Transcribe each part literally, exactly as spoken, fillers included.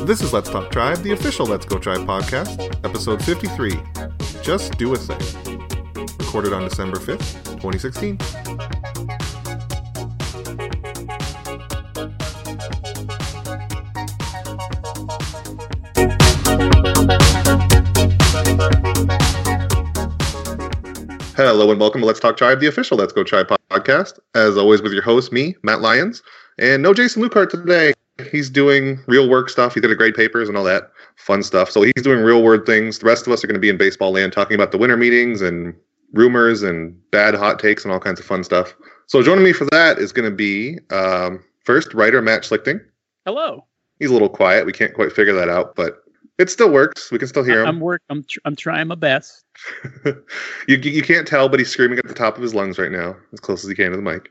This is Let's Talk Tribe, the official Let's Go Tribe podcast, episode fifty-three, Just Do a Thing, recorded on December fifth, twenty sixteen. Hello and welcome to Let's Talk Tribe, the official Let's Go Tribe podcast. As always with your host, me, Matt Lyons, and no Jason Lukehart today. He's doing real work stuff. He did a grade papers and all that fun stuff. So he's doing real world things. The rest of us are going to be in baseball land talking about the winter meetings and rumors and bad hot takes and all kinds of fun stuff. So joining me for that is going to be, um, first, writer Matt Schlichting. Hello. He's a little quiet. We can't quite figure that out, but it still works. We can still hear him. I'm work. I'm tr- I'm trying my best. you you can't tell, but he's screaming at the top of his lungs right now, as close as he can to the mic.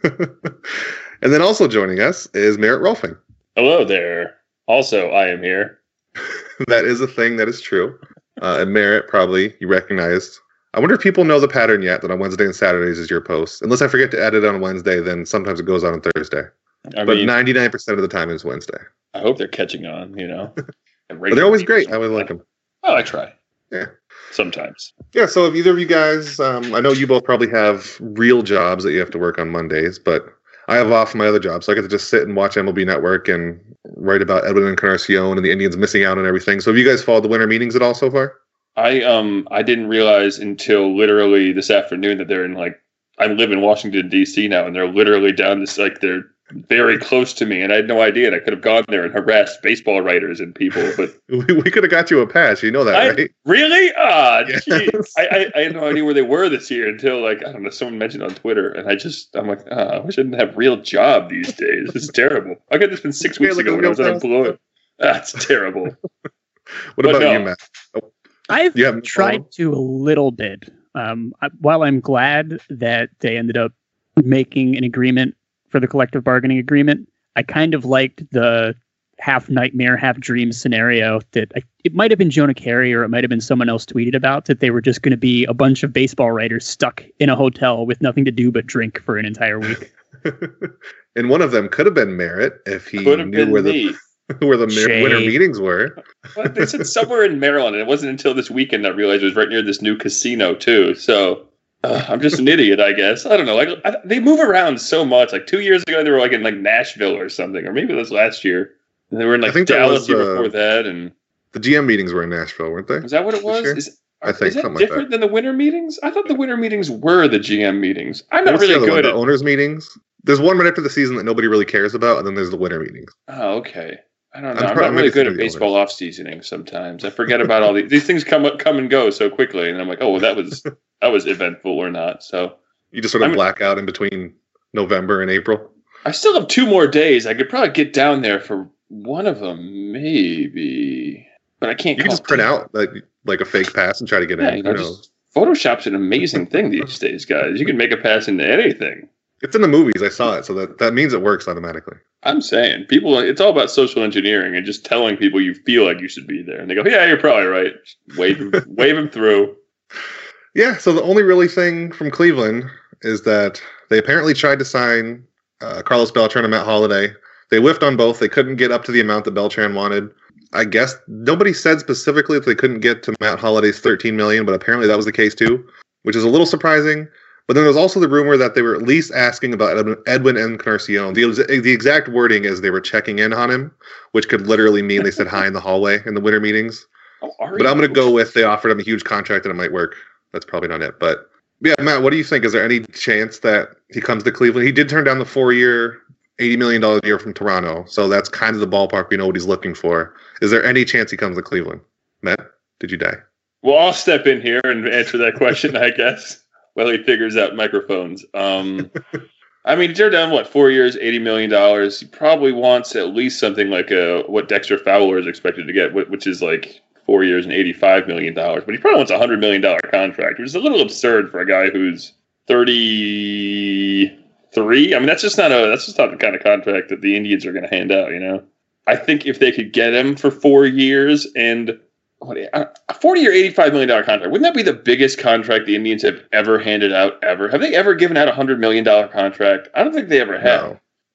And then also joining us is Merritt Rolfing. Hello there. Also, I am here. That is a thing that is true. Uh, and Merritt, probably, you recognized. I wonder if people know the pattern yet, that on Wednesday and Saturdays is your post. Unless I forget to edit on Wednesday, then sometimes it goes on on Thursday. I but mean, ninety-nine percent of the time it's Wednesday. I hope they're catching on, you know. But they're always great. I always like them. Oh, I try. Yeah. Sometimes. Yeah, so if either of you guys, um, I know you both probably have real jobs that you have to work on Mondays, but I have off my other job, so I get to just sit and watch M L B Network and write about Edwin Encarnacion and the Indians missing out on everything. So have you guys followed the winter meetings at all so far? I um I didn't realize until literally this afternoon that they're in, like, I live in Washington, D C now, and they're literally down this, like, they're very close to me, and I had no idea. And I could have gone there and harassed baseball writers and people, but we, we could have got you a pass. You know that, I, right? Really? Ah, yes. I, I I had no idea where they were this year until, like, I don't know, someone mentioned on Twitter, and I just I'm like, ah, I wish I didn't have a real job these days. This is terrible. I got this been six weeks yeah, ago when I was unemployed. That's terrible. What but about no. you, Matt? Oh. I've tried to a little bit. Um, I, while I'm glad that they ended up making an agreement for the collective bargaining agreement, I kind of liked the half nightmare, half dream scenario that I, it might have been Jonah Carey or it might have been someone else tweeted about, that they were just going to be a bunch of baseball writers stuck in a hotel with nothing to do but drink for an entire week. And one of them could have been Merritt if he could have knew been where me. the where the Shade. winter meetings were. Well, they said somewhere in Maryland, and it wasn't until this weekend I realized it was right near this new casino too. So uh, I'm just an idiot, I guess. I don't know. Like I, they move around so much. Like two years ago, they were like in like Nashville or something, or maybe it was last year. And they were in like Dallas the year uh, before that, and the G M meetings were in Nashville, weren't they? Was that what it was? Is, I think is that something different like that. than the winter meetings? I thought the winter meetings were the G M meetings. I'm not What's really the good one, at the owners' meetings. There's one right after the season that nobody really cares about, and then there's the winter meetings. Oh, okay. I don't know. I'm, I'm, probably, not really I'm good at baseball off seasoning sometimes. I forget about all these these things come come and go so quickly, and I'm like, oh, well, that was that was eventful or not. So you just sort of I'm, black out in between November and April. I still have two more days. I could probably get down there for one of them, maybe, but I can't. You can just print out like like a fake pass and try to get yeah, in. You know, just, Photoshop's an amazing thing these days, guys. You can make a pass into anything. It's in the movies. I saw it, so that, that means it works automatically. I'm saying people. It's all about social engineering and just telling people you feel like you should be there, and they go, "Yeah, you're probably right." Just wave them, wave them through. Yeah. So the only really thing from Cleveland is that they apparently tried to sign uh, Carlos Beltran and Matt Holliday. They whiffed on both. They couldn't get up to the amount that Beltran wanted. I guess nobody said specifically that they couldn't get to Matt Holliday's thirteen million dollars, but apparently that was the case too, which is a little surprising. But then there's also the rumor that they were at least asking about Edwin Encarnacion. The, the exact wording is they were checking in on him, which could literally mean they said hi in the hallway in the winter meetings. Oh, but I'm going to go with they offered him a huge contract and it might work. That's probably not it. But yeah, Matt, what do you think? Is there any chance that he comes to Cleveland? He did turn down the four-year, eighty million dollars a year from Toronto, so that's kind of the ballpark. We know what he's looking for. Is there any chance he comes to Cleveland? Matt, did you die? Well, I'll step in here and answer that question, I guess. Well, he figures out microphones. Um, I mean, they're down, what, four years, eighty million dollars. He probably wants at least something like a, what Dexter Fowler is expected to get, which is like four years and eighty-five million dollars. But he probably wants a one hundred million dollars contract, which is a little absurd for a guy who's thirty-three. I mean, that's just not a that's just not the kind of contract that the Indians are going to hand out, you know? I think if they could get him for four years and what, a forty or eighty-five million dollars contract, wouldn't that be the biggest contract the Indians have ever handed out ever? Have they ever given out a one hundred million dollars contract? I don't think they ever have. No.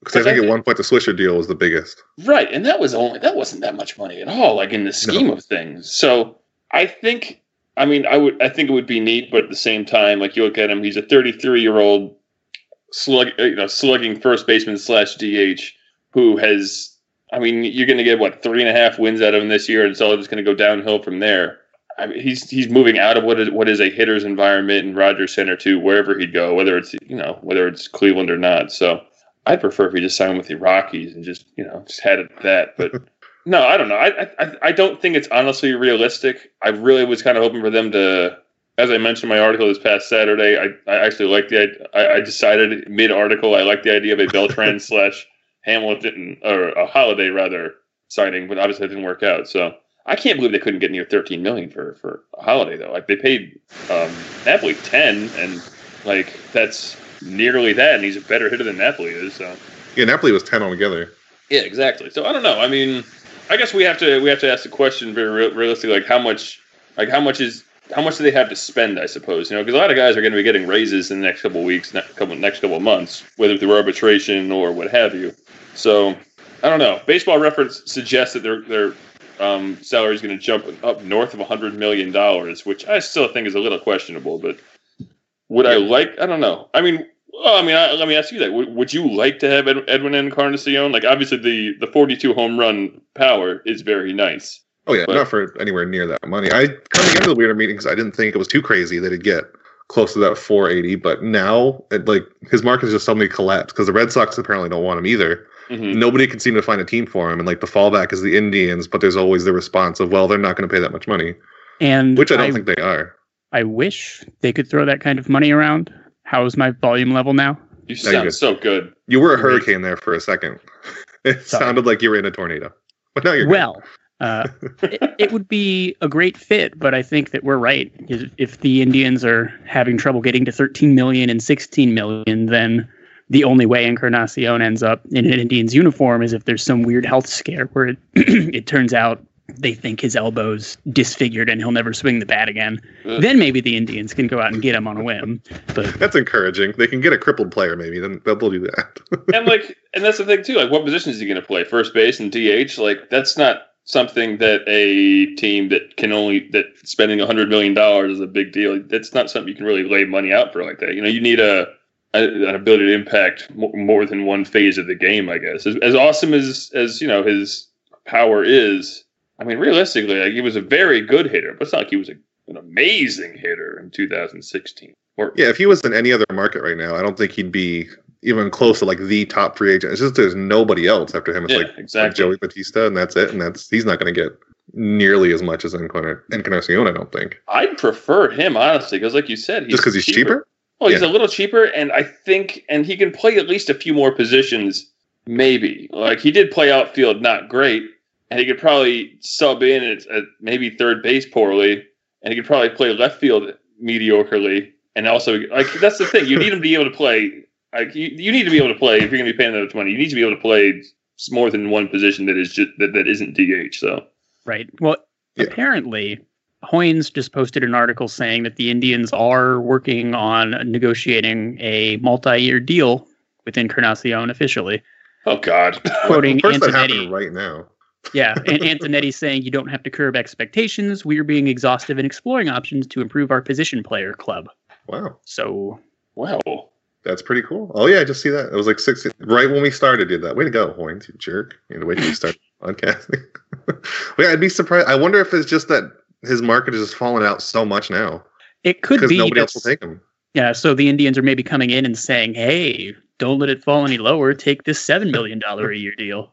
Because I think at one point the Swisher deal was the biggest. Right, and that was only that wasn't that much money at all, like in the scheme no. of things. So I think, I mean, I would, I think it would be neat, but at the same time, like you look at him, he's a thirty-three year old slug, you know, slugging first baseman slash D H who has, I mean, you're going to get what three and a half wins out of him this year, and it's all just going to go downhill from there. I mean, he's he's moving out of what is what is a hitter's environment in Rogers Center to wherever he'd go, whether it's you know whether it's Cleveland or not. So. I'd prefer if he just signed with the Rockies and just, you know, just had it at that. But no, I don't know. I, I I don't think it's honestly realistic. I really was kind of hoping for them to, as I mentioned in my article this past Saturday, I, I actually like the I, I decided mid-article I like the idea of a Beltran slash Hamilton, or a Holiday rather, signing, but obviously it didn't work out. So I can't believe they couldn't get near thirteen million dollars for, for a Holiday, though. Like, they paid um, Napoli ten, and, like, that's nearly that, and he's a better hitter than Napoli is. So yeah, Napoli was ten altogether. Yeah, exactly. So I don't know. I mean, I guess we have to we have to ask the question very real, realistically, like how much, like how much is how much do they have to spend? I suppose you know because a lot of guys are going to be getting raises in the next couple of weeks, next couple next couple of months, whether through arbitration or what have you. So I don't know. Baseball Reference suggests that their their um, salary is going to jump up north of a hundred million dollars, which I still think is a little questionable, but. Would I like? I don't know. I mean, well, I mean, I, let me ask you that. Would, would you like to have Ed, Edwin Encarnacion? Like, obviously, the, the forty-two home run power is very nice. Oh yeah, but, not for anywhere near that money. I coming into the Weirder meetings, I didn't think it was too crazy that he'd get close to that four eighty. But now, it, like, his market has just suddenly collapsed because the Red Sox apparently don't want him either. Mm-hmm. Nobody can seem to find a team for him, and like the fallback is the Indians. But there's always the response of, well, they're not going to pay that much money, and which I don't I, think they are. I wish they could throw that kind of money around. How's my volume level now? You sound so good. You were a hurricane there for a second. It Sorry. sounded like you were in a tornado. But now you're well. Uh, it, it would be a great fit, but I think that we're right. If the Indians are having trouble getting to thirteen million and sixteen million, then the only way Encarnacion ends up in an Indians uniform is if there's some weird health scare where it, it turns out they think his elbow's disfigured and he'll never swing the bat again. Ugh. Then maybe the Indians can go out and get him on a whim. But that's encouraging. They can get a crippled player, maybe. Then they'll do that. and like, and that's the thing too. Like, what position is he going to play? First base and D H? Like, that's not something that a team that can only that spending a hundred million dollars is a big deal. That's not something you can really lay money out for like that. You know, you need a, a an ability to impact more than one phase of the game. I guess as, as awesome as as you know his power is. I mean, realistically, like, he was a very good hitter, but it's not like he was a, an amazing hitter in two thousand sixteen. Or, yeah, if he was in any other market right now, I don't think he'd be even close to like the top free agent. It's just there's nobody else after him. It's yeah, like, exactly. like Joey Batista, and that's it. And that's he's not going to get nearly as much as Encarnacion, I don't think. I'd prefer him, honestly, because like you said, he's just because he's cheaper. cheaper? Oh, he's yeah. a little cheaper, and I think, and he can play at least a few more positions, maybe. Like, he did play outfield, not great. And he could probably sub in at, at maybe third base poorly, and he could probably play left field mediocrely. And also, like, that's the thing. You need him to be able to play. Like, you, you need to be able to play if you're going to be paying that much money. You need to be able to play more than one position that is just that, that isn't D H. So right. Well, yeah. Apparently, Hoynes just posted an article saying that the Indians are working on negotiating a multi-year deal with Encarnacion officially. Oh God! Quoting well, first Antonetti that happened right now. Yeah, and Antonetti saying you don't have to curb expectations. We're being exhaustive and exploring options to improve our position player club. Wow. So, wow. That's pretty cool. Oh, yeah, I just see that. It was like sixty right when we started, did that. Way to go, Hoynes, you jerk. You had to wait till you start podcasting. Well, yeah, I'd be surprised. I wonder if it's just that his market has just fallen out so much now. It could be. Because nobody else will take him. Yeah, so the Indians are maybe coming in and saying, hey, don't let it fall any lower. Take this seven million dollars a year deal.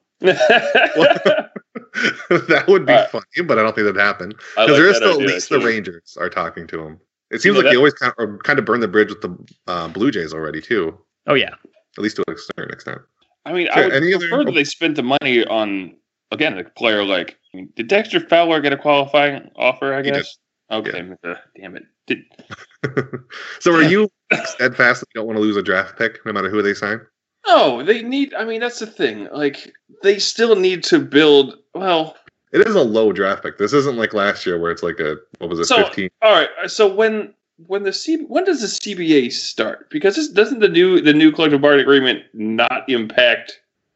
That would be uh, funny, but I don't think that'd happen. Because like there is still idea, at least actually. The Rangers are talking to him. It seems you know, like that, they always kind of, kind of burn the bridge with the uh, Blue Jays already, too. Oh, yeah. At least to a certain extent. I mean, so I would prefer other... that they spent the money on, again, a player like... I mean, did Dexter Fowler get a qualifying offer, I guess? Okay, yeah. uh, damn it. Did... So are you steadfast that you don't want to lose a draft pick, no matter who they sign? No, they need... I mean, that's the thing. Like, they still need to build... Well... It is a low draft pick. This isn't like last year where it's like a... What was it, so, fifteen? All right, so when... When the C, when does the C B A start? Because this, doesn't the new the new collective bargaining agreement not impact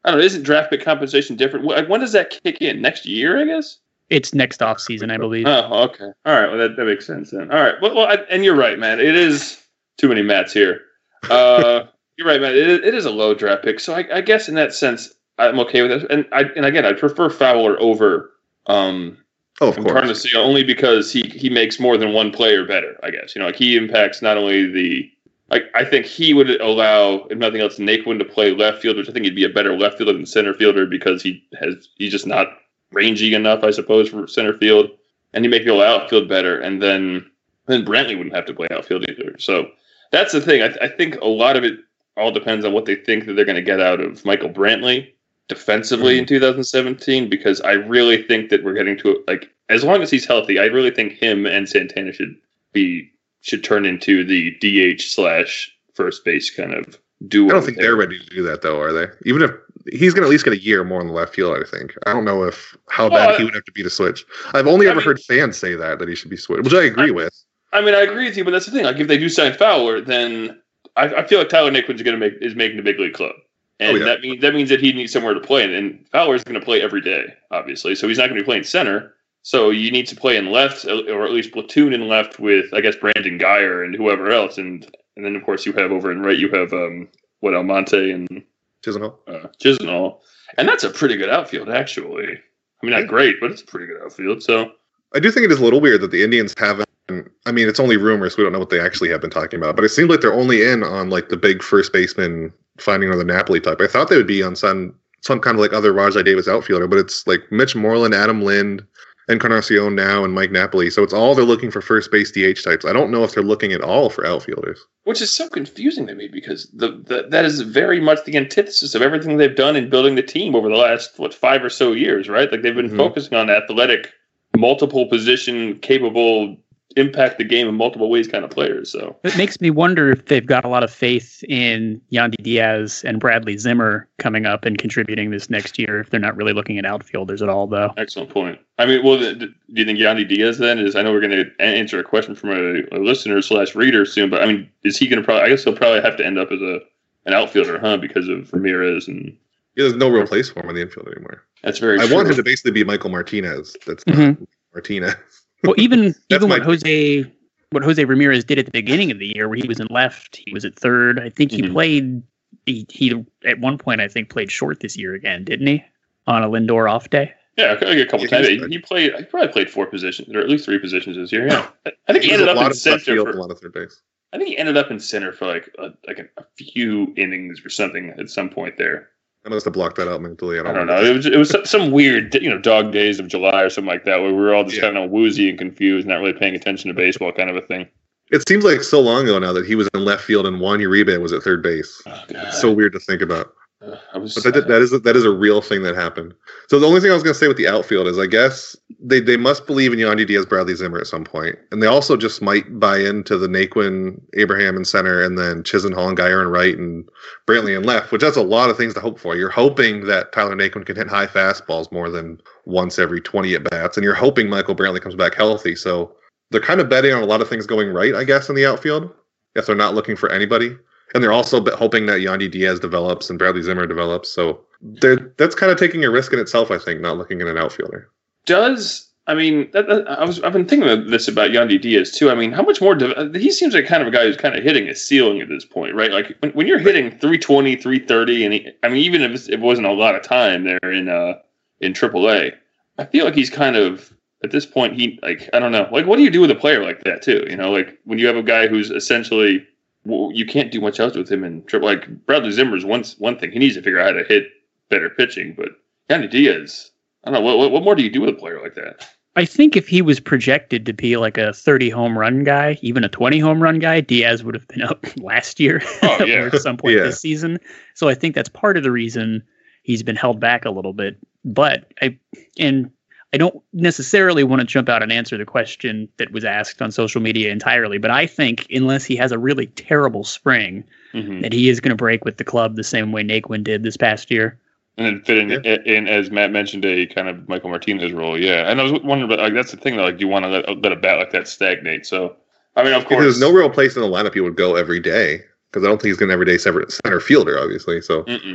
I don't know. Isn't draft pick compensation different? Like, when does that kick in? Next year, I guess. It's next off season, I believe. Oh, okay. All right. Well, that, that makes sense then. All right. Well, well I, and you're right, man. It is too many Matts here. Uh, you're right, man. It, it is a low draft pick. So I, I guess in that sense, I'm okay with it. And I, and again, I prefer Fowler over um, oh, of course. Encarnacion only because he, he makes more than one player better, I guess. You know, like he impacts not only the like I think he would allow, if nothing else, Naquin to play left field, which I think he'd be a better left fielder than center fielder because he has he's just not rangy enough, I suppose, for center field. And he make people outfield better. And then then Brantley wouldn't have to play outfield either. So that's the thing. I, I think a lot of it all depends on what they think that they're going to get out of Michael Brantley defensively mm-hmm. in two thousand seventeen, because I really think that we're getting to like as long as he's healthy, I really think him and Santana should be should turn into the D H slash first base kind of duo. I don't think there. they're ready to do that though, are they? Even if he's going to at least get a year more in the left field, I think. I don't know if how well, bad he would have to be to switch. I've only I ever mean, heard fans say that that he should be switched, which I agree I, with. I mean, I agree with you, but that's the thing. Like, if they do sign Fowler, then I, I feel like Tyler Naquin's going to make is making the big league club. And oh, yeah. that means that means that he needs somewhere to play, and, and Fowler's going to play every day, obviously. So he's not going to be playing center. So you need to play in left, or at least platoon in left with, I guess, Brandon Guyer and whoever else, and and then of course you have over in right you have um what Almonte and Chisenhall, uh, Chisenhall, and that's a pretty good outfield actually. I mean, not great, but it's a pretty good outfield. So I do think it is a little weird that the Indians haven't. I mean, it's only rumors. So we don't know what they actually have been talking about, but it seems like they're only in on like the big first baseman finding another Napoli type. I thought they would be on some some kind of like other Rajai Davis outfielder, but it's like Mitch Moreland, Adam Lind, Encarnacion now, and Mike Napoli. So it's all they're looking for first base D H types. I don't know if they're looking at all for outfielders. Which is so confusing to me because the, the that is very much the antithesis of everything they've done in building the team over the last, what, five or so years, right? Like they've been mm-hmm. focusing on athletic, multiple position, capable, impact the game in multiple ways kind of players. So it makes me wonder if they've got a lot of faith in Yandy Diaz and Bradley Zimmer coming up and contributing this next year. If they're not really looking at outfielders at all, though. Excellent point. I mean, well, do you think Yandy Diaz then is? I know we're going to answer a question from a, a listener slash reader soon, but I mean, is he going to probably? I guess he'll probably have to end up as a an outfielder, huh? Because of Ramirez and yeah, there's no real place for him in the infield anymore. That's very. I true. want him to basically be Michael Martinez. That's mm-hmm. not Martinez. Well, even even what Jose what Jose Ramirez did at the beginning of the year, where he was in left, he was at third. I think he mm-hmm. played. He, he at one point I think played short this year again, didn't he? On a Lindor off day. Yeah, a couple yeah, times. He, he played. He probably played four positions, or at least three positions this year. Yeah, I think he, he ended up in center for a lot of third base. I think he ended up in center for like a, like a, a few innings or something at some point there. I must have blocked that out mentally. I don't, I don't know. It was it was some weird, you know, dog days of July or something like that, where we were all just yeah. kind of woozy and confused, not really paying attention to baseball, kind of a thing. It seems like so long ago now that he was in left field and Juan Uribe was at third base. Oh, it's so weird to think about. Uh, I was, but that, that is a, that is a real thing that happened. So the only thing I was going to say with the outfield is I guess they, they must believe in Yandy Diaz, Bradley Zimmer at some point, and they also just might buy into the Naquin, Abraham in center, and then Chisenhall and Guyer in right, and Brantley in left. Which that's a lot of things to hope for. You're hoping that Tyler Naquin can hit high fastballs more than once every twenty at bats, and you're hoping Michael Brantley comes back healthy. So they're kind of betting on a lot of things going right, I guess, in the outfield if they're not looking for anybody. And they're also hoping that Yandy Diaz develops and Bradley Zimmer develops. So that's kind of taking a risk in itself, I think, not looking at an outfielder. Does, I mean, that, that, I was, I've been thinking about this about Yandy Diaz, too. I mean, how much more, de- he seems like kind of a guy who's kind of hitting his ceiling at this point, right? Like, when, when you're hitting three twenty, three thirty, and he, I mean, even if it wasn't a lot of time there in uh in triple A, I feel like he's kind of, at this point, he, like, I don't know. Like, what do you do with a player like that, too? You know, like, when you have a guy who's essentially... Well, you can't do much else with him in triple. Like Bradley Zimmer's one one thing. He needs to figure out how to hit better pitching. But Yandy Diaz, I don't know. What, what more do you do with a player like that? I think if he was projected to be like a thirty home run guy, even a twenty home run guy, Diaz would have been up last year oh, yeah. or at some point yeah. this season. So I think that's part of the reason he's been held back a little bit. But I and. I don't necessarily want to jump out and answer the question that was asked on social media entirely, but I think unless he has a really terrible spring, mm-hmm. that he is going to break with the club the same way Naquin did this past year. And then fit in, yeah. in, as Matt mentioned, a kind of Michael Martinez role. Yeah. And I was wondering about, like, that's the thing, though, like, do you want to let, let a bat like that stagnate? So, I mean, of course. There's no real place in the lineup he would go every day, because I don't think he's going to everyday center fielder, obviously. So, Mm-mm.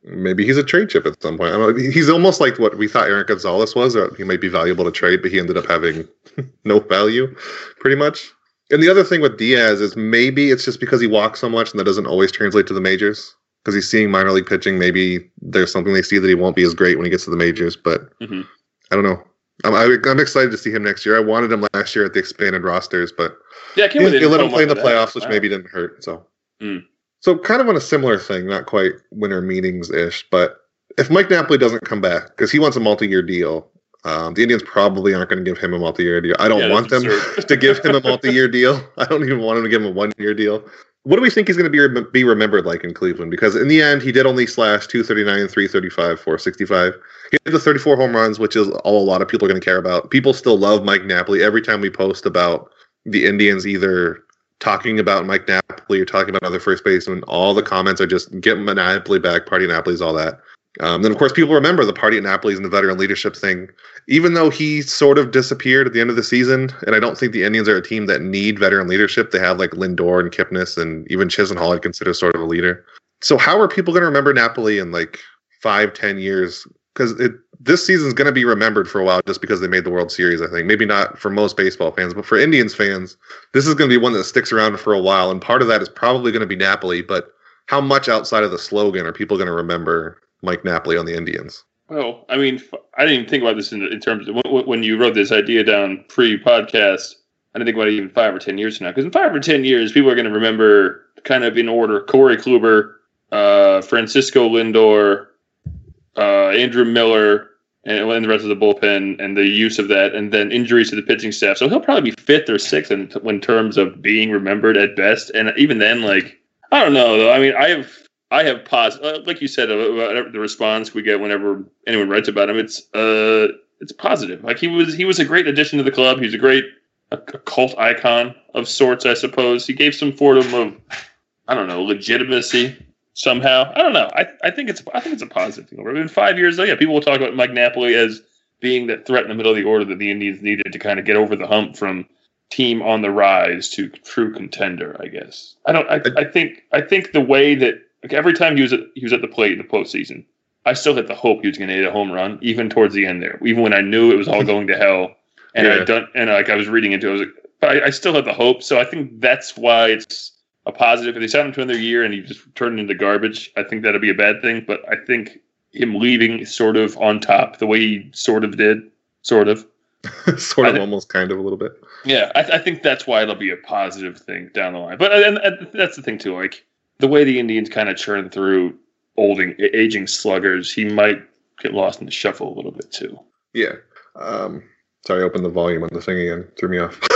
maybe he's a trade chip at some point. I don't know. He's almost like what we thought Eric Gonzalez was, or he might be valuable to trade, but he ended up having no value, pretty much. And the other thing with Diaz is maybe it's just because he walks so much and that doesn't always translate to the majors. Because he's seeing minor league pitching, maybe there's something they see that he won't be as great when he gets to the majors. But mm-hmm. I don't know. I'm, I'm excited to see him next year. I wanted him last year at the expanded rosters, but yeah, he, he let him play in the playoffs, that. which wow. maybe didn't hurt. So, mm. so kind of on a similar thing, not quite winter meetings ish, but if Mike Napoli doesn't come back because he wants a multi-year deal, um, the Indians probably aren't going to give him a multi-year deal. I don't yeah, want them to give him a multi-year deal. I don't even want him to give him a one-year deal. What do we think he's going to be re- be remembered like in Cleveland? Because in the end, he did only slash two thirty-nine, three thirty-five, four sixty-five. He had the thirty-four home runs, which is all a lot of people are going to care about. People still love Mike Napoli. Every time we post about the Indians either talking about Mike Napoli or talking about other first basemen, all the comments are just get Napoli back, party Napoli's, all that. Um, then, of course, people remember the party at Napoli's and the veteran leadership thing. Even though he sort of disappeared at the end of the season, and I don't think the Indians are a team that need veteran leadership. They have like Lindor and Kipnis, and even Chisenhall I'd consider sort of a leader. So how are people going to remember Napoli in like five, ten years? Because this season's going to be remembered for a while just because they made the World Series, I think. Maybe not for most baseball fans, but for Indians fans, this is going to be one that sticks around for a while. And part of that is probably going to be Napoli, but how much outside of the slogan are people going to remember Mike Napoli on the Indians? Well, I mean, I didn't even think about this in, in terms of when you wrote this idea down pre-podcast. I didn't think about it even five or ten years from now. Because in five or ten years, people are going to remember kind of in order Corey Kluber, uh, Francisco Lindor, uh, Andrew Miller, and, and the rest of the bullpen, and the use of that, and then injuries to the pitching staff. So he'll probably be fifth or sixth in, in terms of being remembered at best. And even then, like, I don't know, though. I mean, I have... I have positive, like you said, uh, the response we get whenever anyone writes about him. It's uh, it's positive. Like he was, he was a great addition to the club. He's a great a, a cult icon of sorts, I suppose. He gave some form of, I don't know, legitimacy somehow. I don't know. I I think it's I think it's a positive thing. In five years, though, yeah, people will talk about Mike Napoli as being that threat in the middle of the order that the Indians needed to kind of get over the hump from team on the rise to true contender. I guess I don't. I, I think I think the way that. Like every time he was at, he was at the plate in the postseason, I still had the hope he was going to hit a home run, even towards the end there. Even when I knew it was all going to hell, and yeah. I done and like I was reading into it, I was like, but I, I still had the hope. So I think that's why it's a positive. If they signed him to another year and he just turned into garbage, I think that'd be a bad thing. But I think him leaving sort of on top, the way he sort of did, sort of, sort of, th- almost, kind of, a little bit. Yeah, I, th- I think that's why it'll be a positive thing down the line. But and, and that's the thing too, like. The way the Indians kind of churn through olding, aging sluggers, he might get lost in the shuffle a little bit too. Yeah. Um, sorry, I opened the volume on the thing again. Threw me off.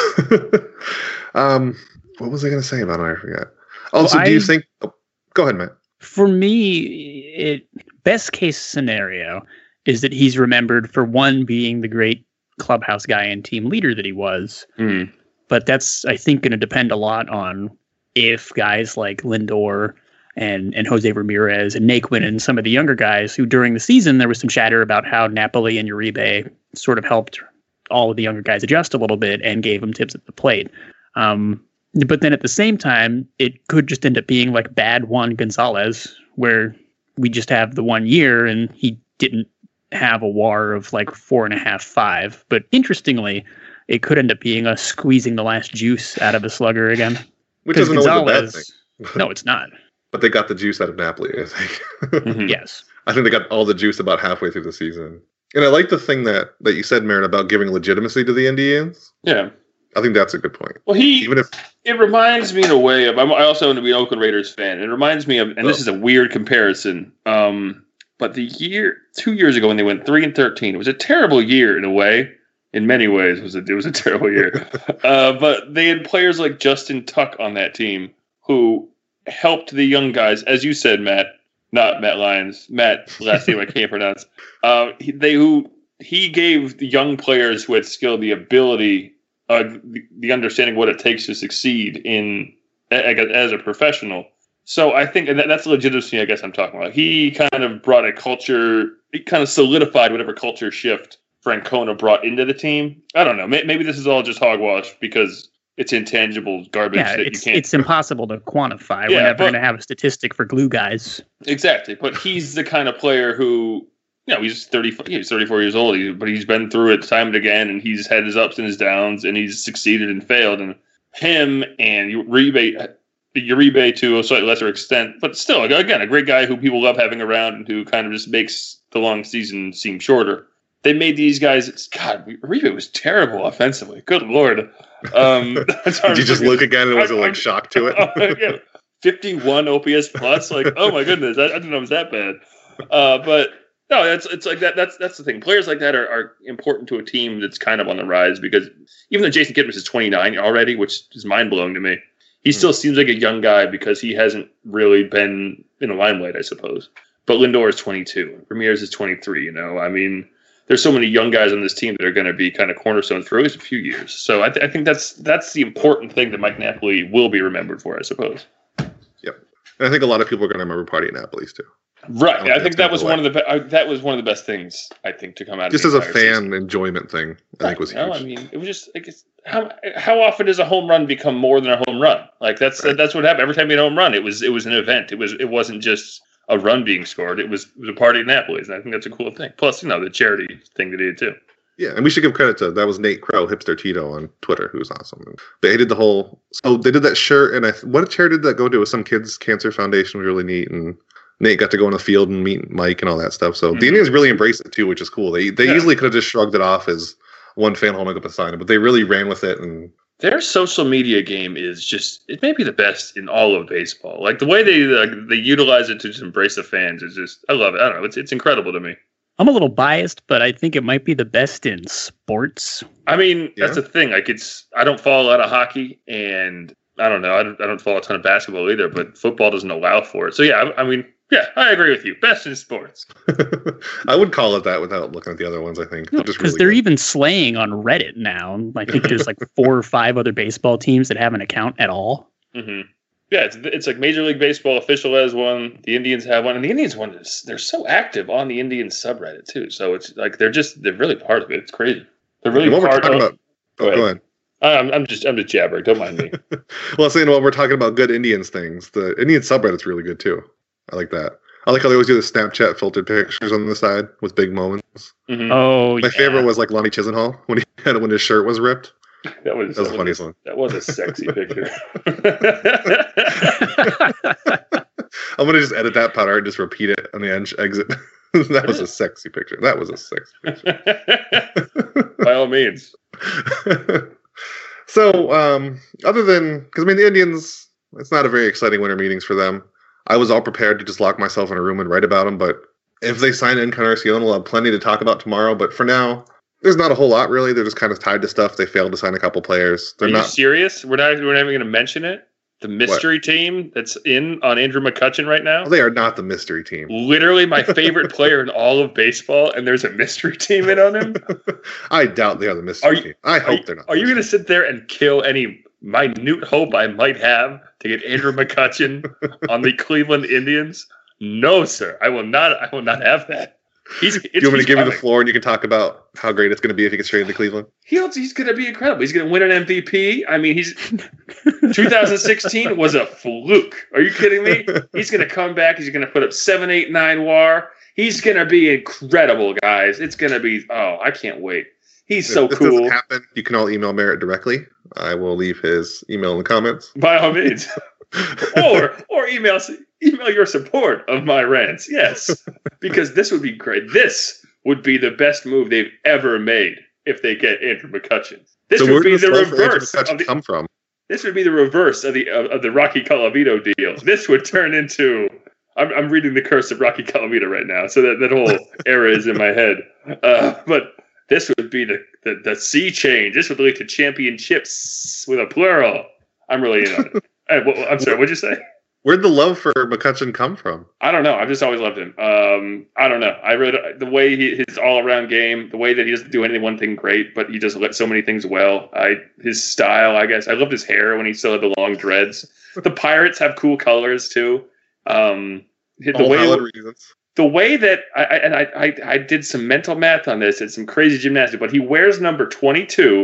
um, what was I going to say about him? I forgot. Also, well, do I, you think... Oh, go ahead, Matt. For me, it best case scenario is that he's remembered for, one, being the great clubhouse guy and team leader that he was. Mm. But that's, I think, going to depend a lot on if guys like Lindor and, and Jose Ramirez and Naquin and some of the younger guys who during the season there was some chatter about how Napoli and Uribe sort of helped all of the younger guys adjust a little bit and gave them tips at the plate. Um, but then at the same time, it could just end up being like bad Juan Gonzalez, where we just have the one year and he didn't have a W A R of like four and a half, five. But interestingly, it could end up being us squeezing the last juice out of a slugger again. Which isn't always a bad thing. No, it's not. But they got the juice out of Napoli, I think. Mm-hmm. Yes. I think they got all the juice about halfway through the season. And I like the thing that, that you said, Marin, about giving legitimacy to the Indians. Yeah. I think that's a good point. Well, he even if it reminds me in a way of I'm, I also want to be an Oakland Raiders fan. It reminds me of, and this oh. is a weird comparison. Um, but the year two years ago when they went three and thirteen, it was a terrible year in a way. In many ways, it was a, it was a terrible year. uh, but they had players like Justin Tuck on that team who helped the young guys, as you said, Matt, not Matt Lyons, Matt, last name I can't pronounce. Uh, he, they who he gave the young players who had skill the ability, uh, the, the understanding what it takes to succeed in as a professional. So I think, and that, that's the legitimacy I guess I'm talking about. He kind of brought a culture, he kind of solidified whatever culture shift Francona brought into the team. I don't know. Maybe this is all just hogwash because it's intangible garbage Yeah, that it's you can't. it's impossible to quantify. Yeah, We're never but- going to have a statistic for glue guys. Exactly, but he's the kind of player who, you know, he's thirty. He's thirty-four years old, he, but he's been through it time and again, and he's had his ups and his downs, and he's succeeded and failed. And him and Uribe, Uribe to a slightly lesser extent, but still, again, a great guy who people love having around and who kind of just makes the long season seem shorter. They made these guys. God, Uribe was terrible offensively. Good lord. Um, Did you just look again and was it like shock to it? uh, yeah, fifty-one O P S plus. Like, oh my goodness, I, I didn't know it was that bad. Uh, but no, it's it's like that. That's that's the thing. Players like that are, are important to a team that's kind of on the rise because even though Jason Kipnis is twenty-nine already, which is mind blowing to me, he still seems like a young guy because he hasn't really been in the limelight, I suppose. But Lindor is twenty-two. Ramirez is twenty-three. You know, I mean. There's so many young guys on this team that are going to be kind of cornerstones for at least a few years. So I, th- I think that's that's the important thing that Mike Napoli will be remembered for, I suppose. Yep, and I think a lot of people are going to remember Party at Napoli's too. Right, I, I, think think that was go one of the be- I, that was one of the best things I think to come out. Just of as the a fan season. enjoyment thing, I right, think was you know, huge. I mean, it was just like it's, how how often does a home run become more than a home run? Like that's Right. that's what happened every time you had a home run. It was it was an event. It was it wasn't just a run being scored. It was it was a party at Napoli's, and I think that's a cool thing. Plus, you know, the charity thing that he did too. Yeah, and we should give credit to that was Nate Crow, Hipster Tito on Twitter, who was awesome. They did the whole so they did that shirt, and I what charity did that go to? It was some kids' cancer foundation, was really neat, and Nate got to go on the field and meet Mike and all that stuff. So Mm-hmm. the Indians really embraced it too, which is cool. They they Yeah. easily could have just shrugged it off as one fan holding up a sign, but they really ran with it. And Their social media game is just, it may be the best in all of baseball. Like the way they like, they utilize it to just embrace the fans is just, I love it. I don't know. It's it's incredible to me. I'm a little biased, but I think it might be the best in sports. I mean, Yeah. that's the thing. Like it's, I don't follow a lot of hockey and I don't know. I don't, I don't follow a ton of basketball either, but football doesn't allow for it. So yeah, I, I mean, yeah, I agree with you. Best in sports. I would call it that without looking at the other ones. I think Because just really they're good. even slaying on Reddit now. I think there's like four or five other baseball teams that have an account at all. Mm-hmm. Yeah, it's, it's like Major League Baseball official has one. The Indians have one, and the Indians one is they're so active on the Indians subreddit too. So it's like they're just they're really part of it. It's crazy. They're really And what we're part talking of. about. Oh, go ahead. I'm I'm just I'm just jabbering. Don't mind me. Well, saying while we're talking about good Indians things, the Indian subreddit's really good too. I like that. I like how they always do the Snapchat filtered pictures on the side with big moments. Mhm. Oh, My yeah. favorite was like Lonnie Chisenhall when he had when his shirt was ripped. That was That was that the funniest one. That was a sexy picture. I'm gonna just edit that part and just repeat it on the end exit. That was a sexy picture. That was a sexy picture. By all means. So, um, other than because I mean the Indians, it's not a very exciting winter meetings for them. I was all prepared to just lock myself in a room and write about them, but if they sign Encarnacion, we'll have plenty to talk about tomorrow. But for now, there's not a whole lot really. They're just kind of tied to stuff. They failed to sign a couple players. They're Are you not. serious? We're not we're not even going to mention it. The mystery team that's in on Andrew McCutchen right now. They are not the mystery team. Literally my favorite player in all of baseball, and there's a mystery team in on him. I doubt they are the mystery Are you- team. I Are hope you, they're not. are you going to sit there and kill any minute hope I might have to get Andrew McCutchen on the Cleveland Indians? No, sir. I will not. I will not have that. He's. It's, Do you want me he's to give you coming. the floor and you can talk about how great it's going to be if he gets straight into Cleveland? He's, he's going to be incredible. He's going to win an M V P. I mean, he's twenty sixteen was a fluke. Are you kidding me? He's going to come back. He's going to put up seven, eight, nine W A R. He's going to be incredible, guys. It's going to be. Oh, I can't wait. He's so if this cool. doesn't happen, you can all email Merritt directly. I will leave his email in the comments. By all means, or or email email your support of my rants. Yes, because this would be great. This would be the best move they've ever made if they get Andrew McCutchen. This so would where be does the love for Andrew reverse McCutchen of the, come from? This would be the reverse of the of, of the Rocky Colavito deal. This would turn into. I'm, I'm reading The Curse of Rocky Colavito right now, so that, that whole era is in my head. Uh, but this would be the, the, the sea change. This would lead to championships with a plural. I'm really in on it. Hey, well, I'm sorry, what'd you say? Where'd the love for McCutchen come from? I don't know. I've just always loved him. Um, I don't know. I really the way he, his all around game, the way that he doesn't do any one thing great, but he just let so many things well. I his style, I guess. I loved his hair when he still had the long dreads. The Pirates have cool colors too. Um, the All way valid reasons. the way that I, I and I, I I did some mental math on this. It's some crazy gymnastics, but he wears number twenty-two,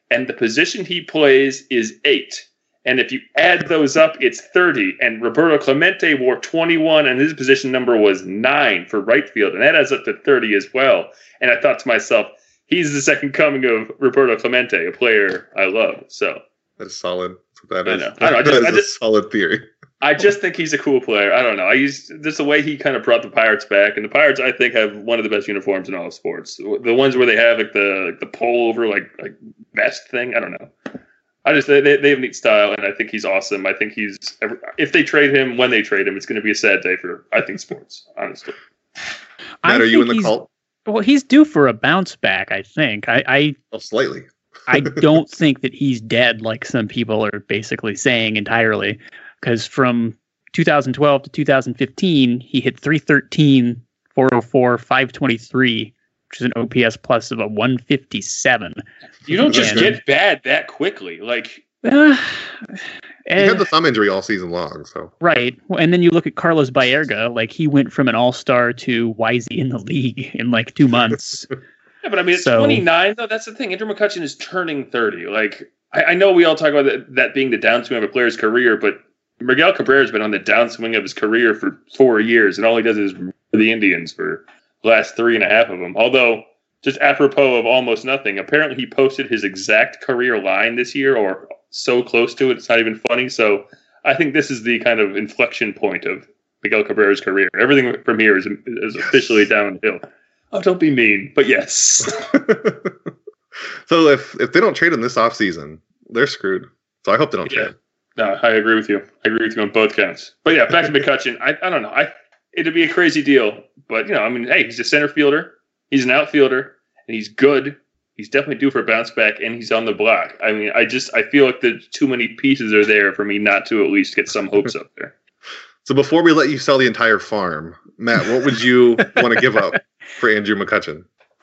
and the position he plays is eight. And if you add those up, it's thirty. And Roberto Clemente wore twenty-one, and his position number was nine for right field. And that adds up to thirty as well. And I thought to myself, he's the second coming of Roberto Clemente, a player I love. So that's solid. That is, I know. I know. I just, that I is just, a solid theory. I just think he's a cool player. I don't know. I use just the way he kind of brought the Pirates back, and the Pirates, I think, have one of the best uniforms in all of sports. The ones where they have like the like the pole over like like vest thing. I don't know. I just they they have neat style, and I think he's awesome. I think he's if they trade him when they trade him, it's going to be a sad day for I think sports. Honestly, Matt, are you in the cult? Well, he's due for a bounce back. I think. I. I oh, slightly. I don't think that he's dead, like some people are basically saying entirely. Because from two thousand twelve to two thousand fifteen, he hit three thirteen, four oh four, five twenty-three, which is an O P S plus of a one fifty-seven. You don't just and, get bad that quickly. Like uh, he had the thumb injury all season long. So right. Well, and then you look at Carlos Baerga, like he went from an all-star to why is he in the league in like two months. Yeah, but I mean, at so, twenty-nine, though, that's the thing. Andrew McCutchen is turning thirty. Like, I, I know we all talk about that, that being the downswing of a player's career, but Miguel Cabrera has been on the downswing of his career for four years, and all he does is for the Indians for the last three and a half of them. Although, just apropos of almost nothing, apparently he posted his exact career line this year, or so close to it, it's not even funny. So I think this is the kind of inflection point of Miguel Cabrera's career. Everything from here is, is officially downhill. Oh, don't be mean, but yes. So if if they don't trade him this offseason, they're screwed. So I hope they don't yeah. trade. No, I agree with you. I agree with you on both counts. But yeah, back to McCutchen. I, I don't know. I it'd be a crazy deal, but you know, I mean, hey, he's a center fielder, he's an outfielder, and he's good. He's definitely due for a bounce back, and he's on the block. I mean, I just I feel like the too many pieces are there for me not to at least get some hopes up there. So before we let you sell the entire farm, Matt, what would you want to give up for Andrew McCutchen?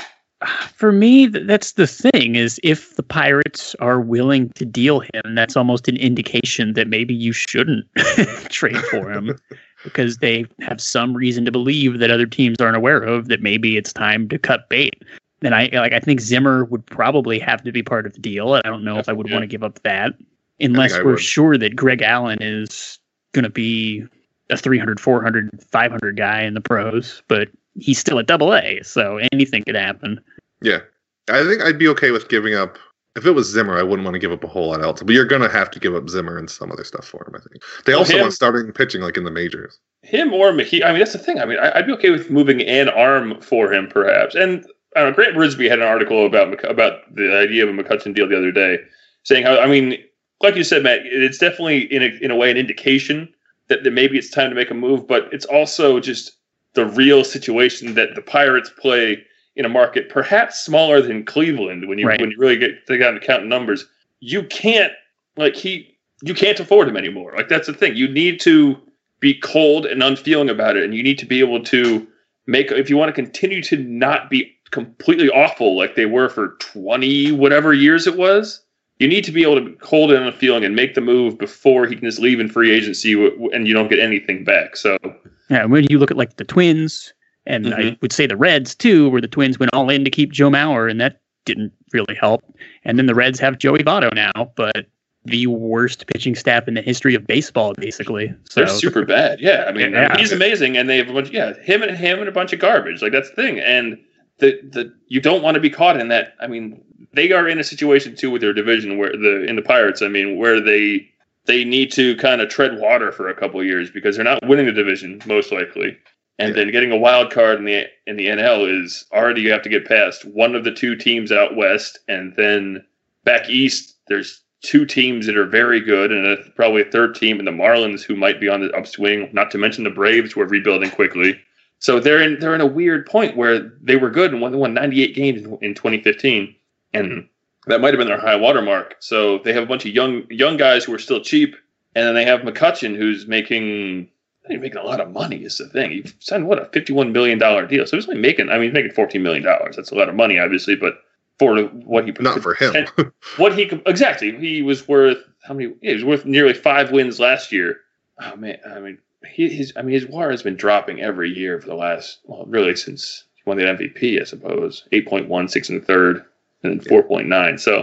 For me, that's the thing, is if the Pirates are willing to deal him, that's almost an indication that maybe you shouldn't trade for him because they have some reason to believe that other teams aren't aware of that maybe it's time to cut bait. And I like I think Zimmer would probably have to be part of the deal. I don't know if I would want to give up that unless we're would. sure that Greg Allen is going to be a three hundred, four hundred, five hundred guy in the pros, but he's still at double A, so anything could happen. Yeah. I think I'd be okay with giving up. If it was Zimmer, I wouldn't want to give up a whole lot else. But you're going to have to give up Zimmer and some other stuff for him, I think. They also well, want starting pitching like in the majors. Him or Mahee. I mean, that's the thing. I mean, I'd be okay with moving an arm for him, perhaps. And I don't know, Grant Brisbee had an article about about the idea of a McCutchen deal the other day, saying how, I mean, like you said, Matt, it's definitely in a, in a way an indication that, that maybe it's time to make a move, but it's also just the real situation that the Pirates play in a market perhaps smaller than Cleveland. When you right. when you really get they got to count numbers, you can't like he you can't afford him anymore. Like that's the thing. You need to be cold and unfeeling about it, and you need to be able to make if you want to continue to not be completely awful like they were for twenty whatever years it was. You need to be able to be cold and unfeeling and make the move before he can just leave in free agency and you don't get anything back. So yeah, when you look at like the Twins. And mm-hmm. I would say the Reds, too, where the Twins went all in to keep Joe Mauer, and that didn't really help. And then the Reds have Joey Votto now, but the worst pitching staff in the history of baseball, basically. So, they're super bad. Yeah, I mean, yeah. I mean, he's amazing, and they have a bunch. Yeah, him and him and a bunch of garbage. Like that's the thing. And the the you don't want to be caught in that. I mean, they are in a situation too with their division where the in the Pirates. I mean, where they they need to kind of tread water for a couple of years because they're not winning the division most likely. And yeah. then getting a wild card in the in the N L is already you have to get past one of the two teams out west, and then back east there's two teams that are very good, and a, probably a third team in the Marlins who might be on the upswing. Not to mention the Braves who are rebuilding quickly. So they're in they're in a weird point where they were good and won, won ninety-eight games in, in twenty fifteen, and that might have been their high water mark. So they have a bunch of young young guys who are still cheap, and then they have McCutchen who's making. He's making a lot of money is the thing. He signed, what, a fifty-one million dollars deal. So he's only making, I mean, he's making fourteen million dollars. That's a lot of money, obviously, but for what he... Not for him. what he Exactly. He was worth, how many... Yeah, he was worth nearly five wins last year. Oh, man. I mean, he, his I mean, his W A R has been dropping every year for the last, well, really since he won the M V P, I suppose. eight point one, six and a third, and then four point nine. So,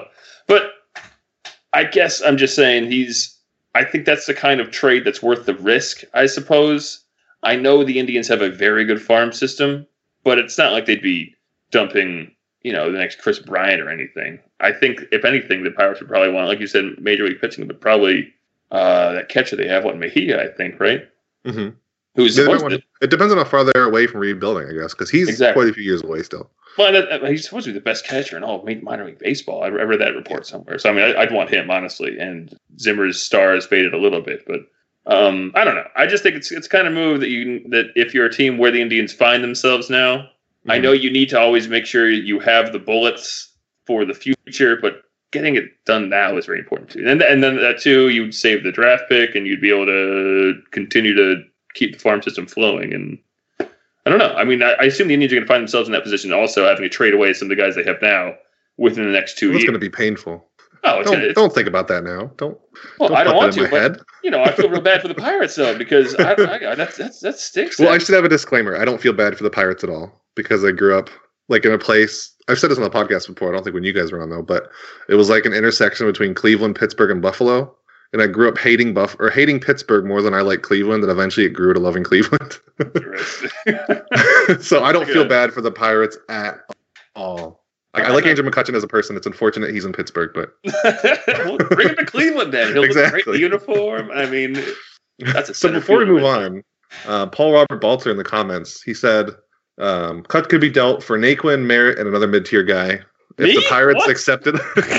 But I guess I'm just saying he's. I think that's the kind of trade that's worth the risk, I suppose. I know the Indians have a very good farm system, but it's not like they'd be dumping, you know, the next Chris Bryant or anything. I think, if anything, the Pirates would probably want, like you said, major league pitching, but probably uh, that catcher they have, what, Mejia, I think, right? Mm-hmm. Who's yeah, supposed to, to, it depends on how far they're away from rebuilding, I guess, because he's exactly. quite a few years away still. Well, that, he's supposed to be the best catcher in all of minor league baseball. I, I read that report somewhere. So, I mean, I, I'd want him, honestly. And Zimmer's star has faded a little bit, but um, I don't know. I just think it's it's kind of move that you that if you're a team where the Indians find themselves now, mm-hmm. I know you need to always make sure you have the bullets for the future, but getting it done now is very important too. And and then that too, you'd save the draft pick, and you'd be able to continue to keep the farm system flowing. And I don't know. I mean, I, I assume the Indians are going to find themselves in that position, also having to trade away some of the guys they have now within the next two well, years. It's going to be painful. Oh, it's don't, gonna, it's, don't think about that now. Don't. Well, don't I don't want in to, my but head. you know, I feel real bad for the Pirates though, because I, I, that's that's that stinks. Well, that. I should have a disclaimer. I don't feel bad for the Pirates at all because I grew up like in a place. I've said this on the podcast before. I don't think when you guys were on though, but it was like an intersection between Cleveland, Pittsburgh, and Buffalo. And I grew up hating Buff or hating Pittsburgh more than I like Cleveland, and eventually it grew to loving Cleveland. So I don't feel bad for the Pirates at all. Like, I like Andrew McCutchen as a person. It's unfortunate he's in Pittsburgh, but well, bring him to Cleveland then. He'll exactly. look great in the uniform. I mean, that's a so. Before we move on, uh, Paul Robert Balter in the comments, he said, um, "Cut could be dealt for Naquin, Merritt, and another mid-tier guy." If Me? the Pirates What? accepted,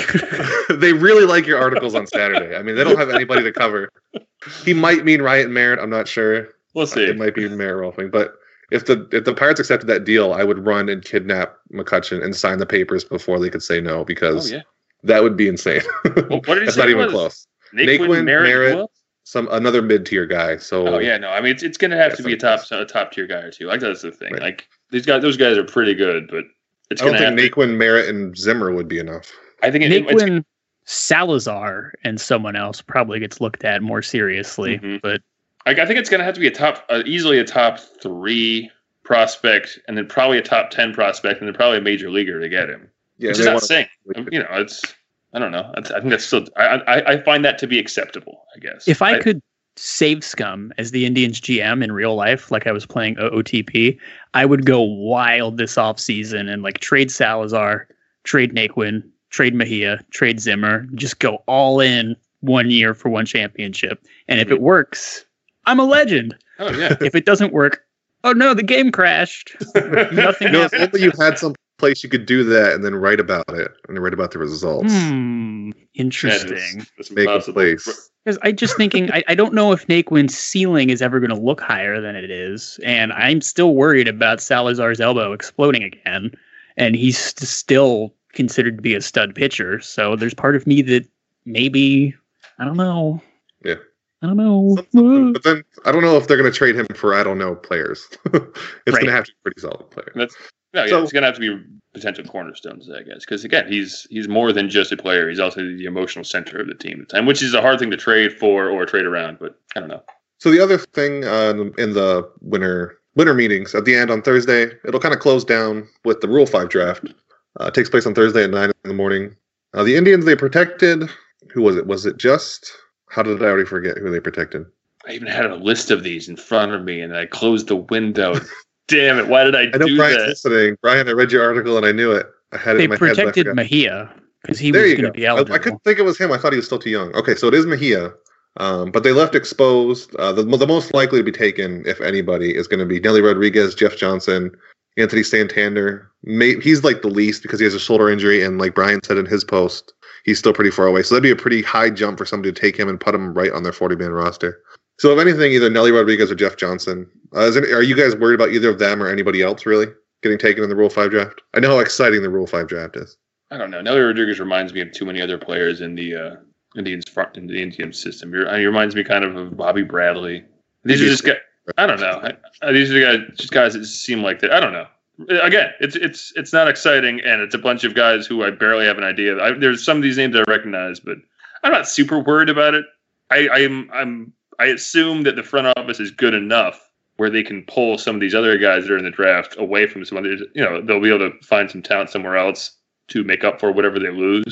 they really like your articles on Saturday. I mean, they don't have anybody to cover. He might mean Ryan Merritt. I'm not sure. We'll see. It might be Merritt Rolfing, but if the if the Pirates accepted that deal, I would run and kidnap McCutchen and sign the papers before they could say no, because oh, yeah. that would be insane. Well, what did he That's say not it even was? close. Naquin, Naquin, Merritt, Merritt some another mid tier guy. So oh yeah, no, I mean it's it's gonna have yeah, to be a top a top tier guy or two. Like that's the thing. Right. Like these guys, those guys are pretty good, but it's I don't gonna think have Naquin, to, Merritt, and Zimmer would be enough. I think it, Naquin, it's, Salazar, and someone else probably gets looked at more seriously. Mm-hmm. But I, I think it's gonna have to be a top, uh, easily a top three prospect, and then probably a top ten prospect, and then probably a major leaguer to get him. Yeah, which is not saying, you know, it's I don't know. It's, I think that's still I, I I find that to be acceptable. I guess if I, I could save Scum as the Indians G M in real life, like I was playing O O T P, I would go wild this offseason and like trade Salazar, trade Naquin, trade Mejia, trade Zimmer, just go all in one year for one championship. And if mm-hmm. it works, I'm a legend. Oh yeah. If it doesn't work, oh no, the game crashed. Nothing no, happened. if only you had some place you could do that and then write about it and write about the results. Hmm, interesting. Yeah, it's, it's Make a place. Because I just thinking, I, I don't know if Naquin's ceiling is ever going to look higher than it is, and I'm still worried about Salazar's elbow exploding again, and he's st- still considered to be a stud pitcher. So there's part of me that maybe I don't know. Yeah, I don't know. But then I don't know if they're going to trade him for I don't know players. It's right. going to have to be a pretty solid player. That's no, yeah, so, it's going to have to be potential cornerstones, I guess, because again, he's he's more than just a player. He's also the emotional center of the team at the time, which is a hard thing to trade for or trade around. But I don't know. So the other thing uh, in the winter winter meetings at the end on Thursday, it'll kind of close down with the Rule Five draft. Uh, it takes place on Thursday at nine in the morning. Uh, the Indians, they protected. Who was it? Was it just? How did I already forget who they protected? I even had a list of these in front of me, and I closed the window. Damn it! Why did I, I know do Brian's that? Listening. Brian, I read your article and I knew it. I had it they in my head. They protected Mejia because he there was going to be eligible. I, I couldn't think it was him. I thought he was still too young. Okay, so it is Mejia. Um, but they left exposed. Uh, the, the most likely to be taken, if anybody, is going to be Nelly Rodriguez, Jeff Johnson, Anthony Santander. May, he's like the least because he has a shoulder injury, and like Brian said in his post, he's still pretty far away. So that'd be a pretty high jump for somebody to take him and put him right on their forty-man roster. So if anything, either Nelly Rodriguez or Jeff Johnson. Uh, is there, are you guys worried about either of them or anybody else really getting taken in the Rule Five draft? I know how exciting the Rule Five draft is. I don't know. Nelly Rodriguez reminds me of too many other players in the uh, Indians front in the Indians system. You're, he reminds me kind of of Bobby Bradley. These are just guys. I don't know. I, these are the guys, just guys that seem like that. I don't know. Again, it's it's it's not exciting, and it's a bunch of guys who I barely have an idea of. I, there's some of these names I recognize, but I'm not super worried about it. I, I'm I'm I assume that the front office is good enough where they can pull some of these other guys that are in the draft away from some other. You know, they'll be able to find some talent somewhere else to make up for whatever they lose.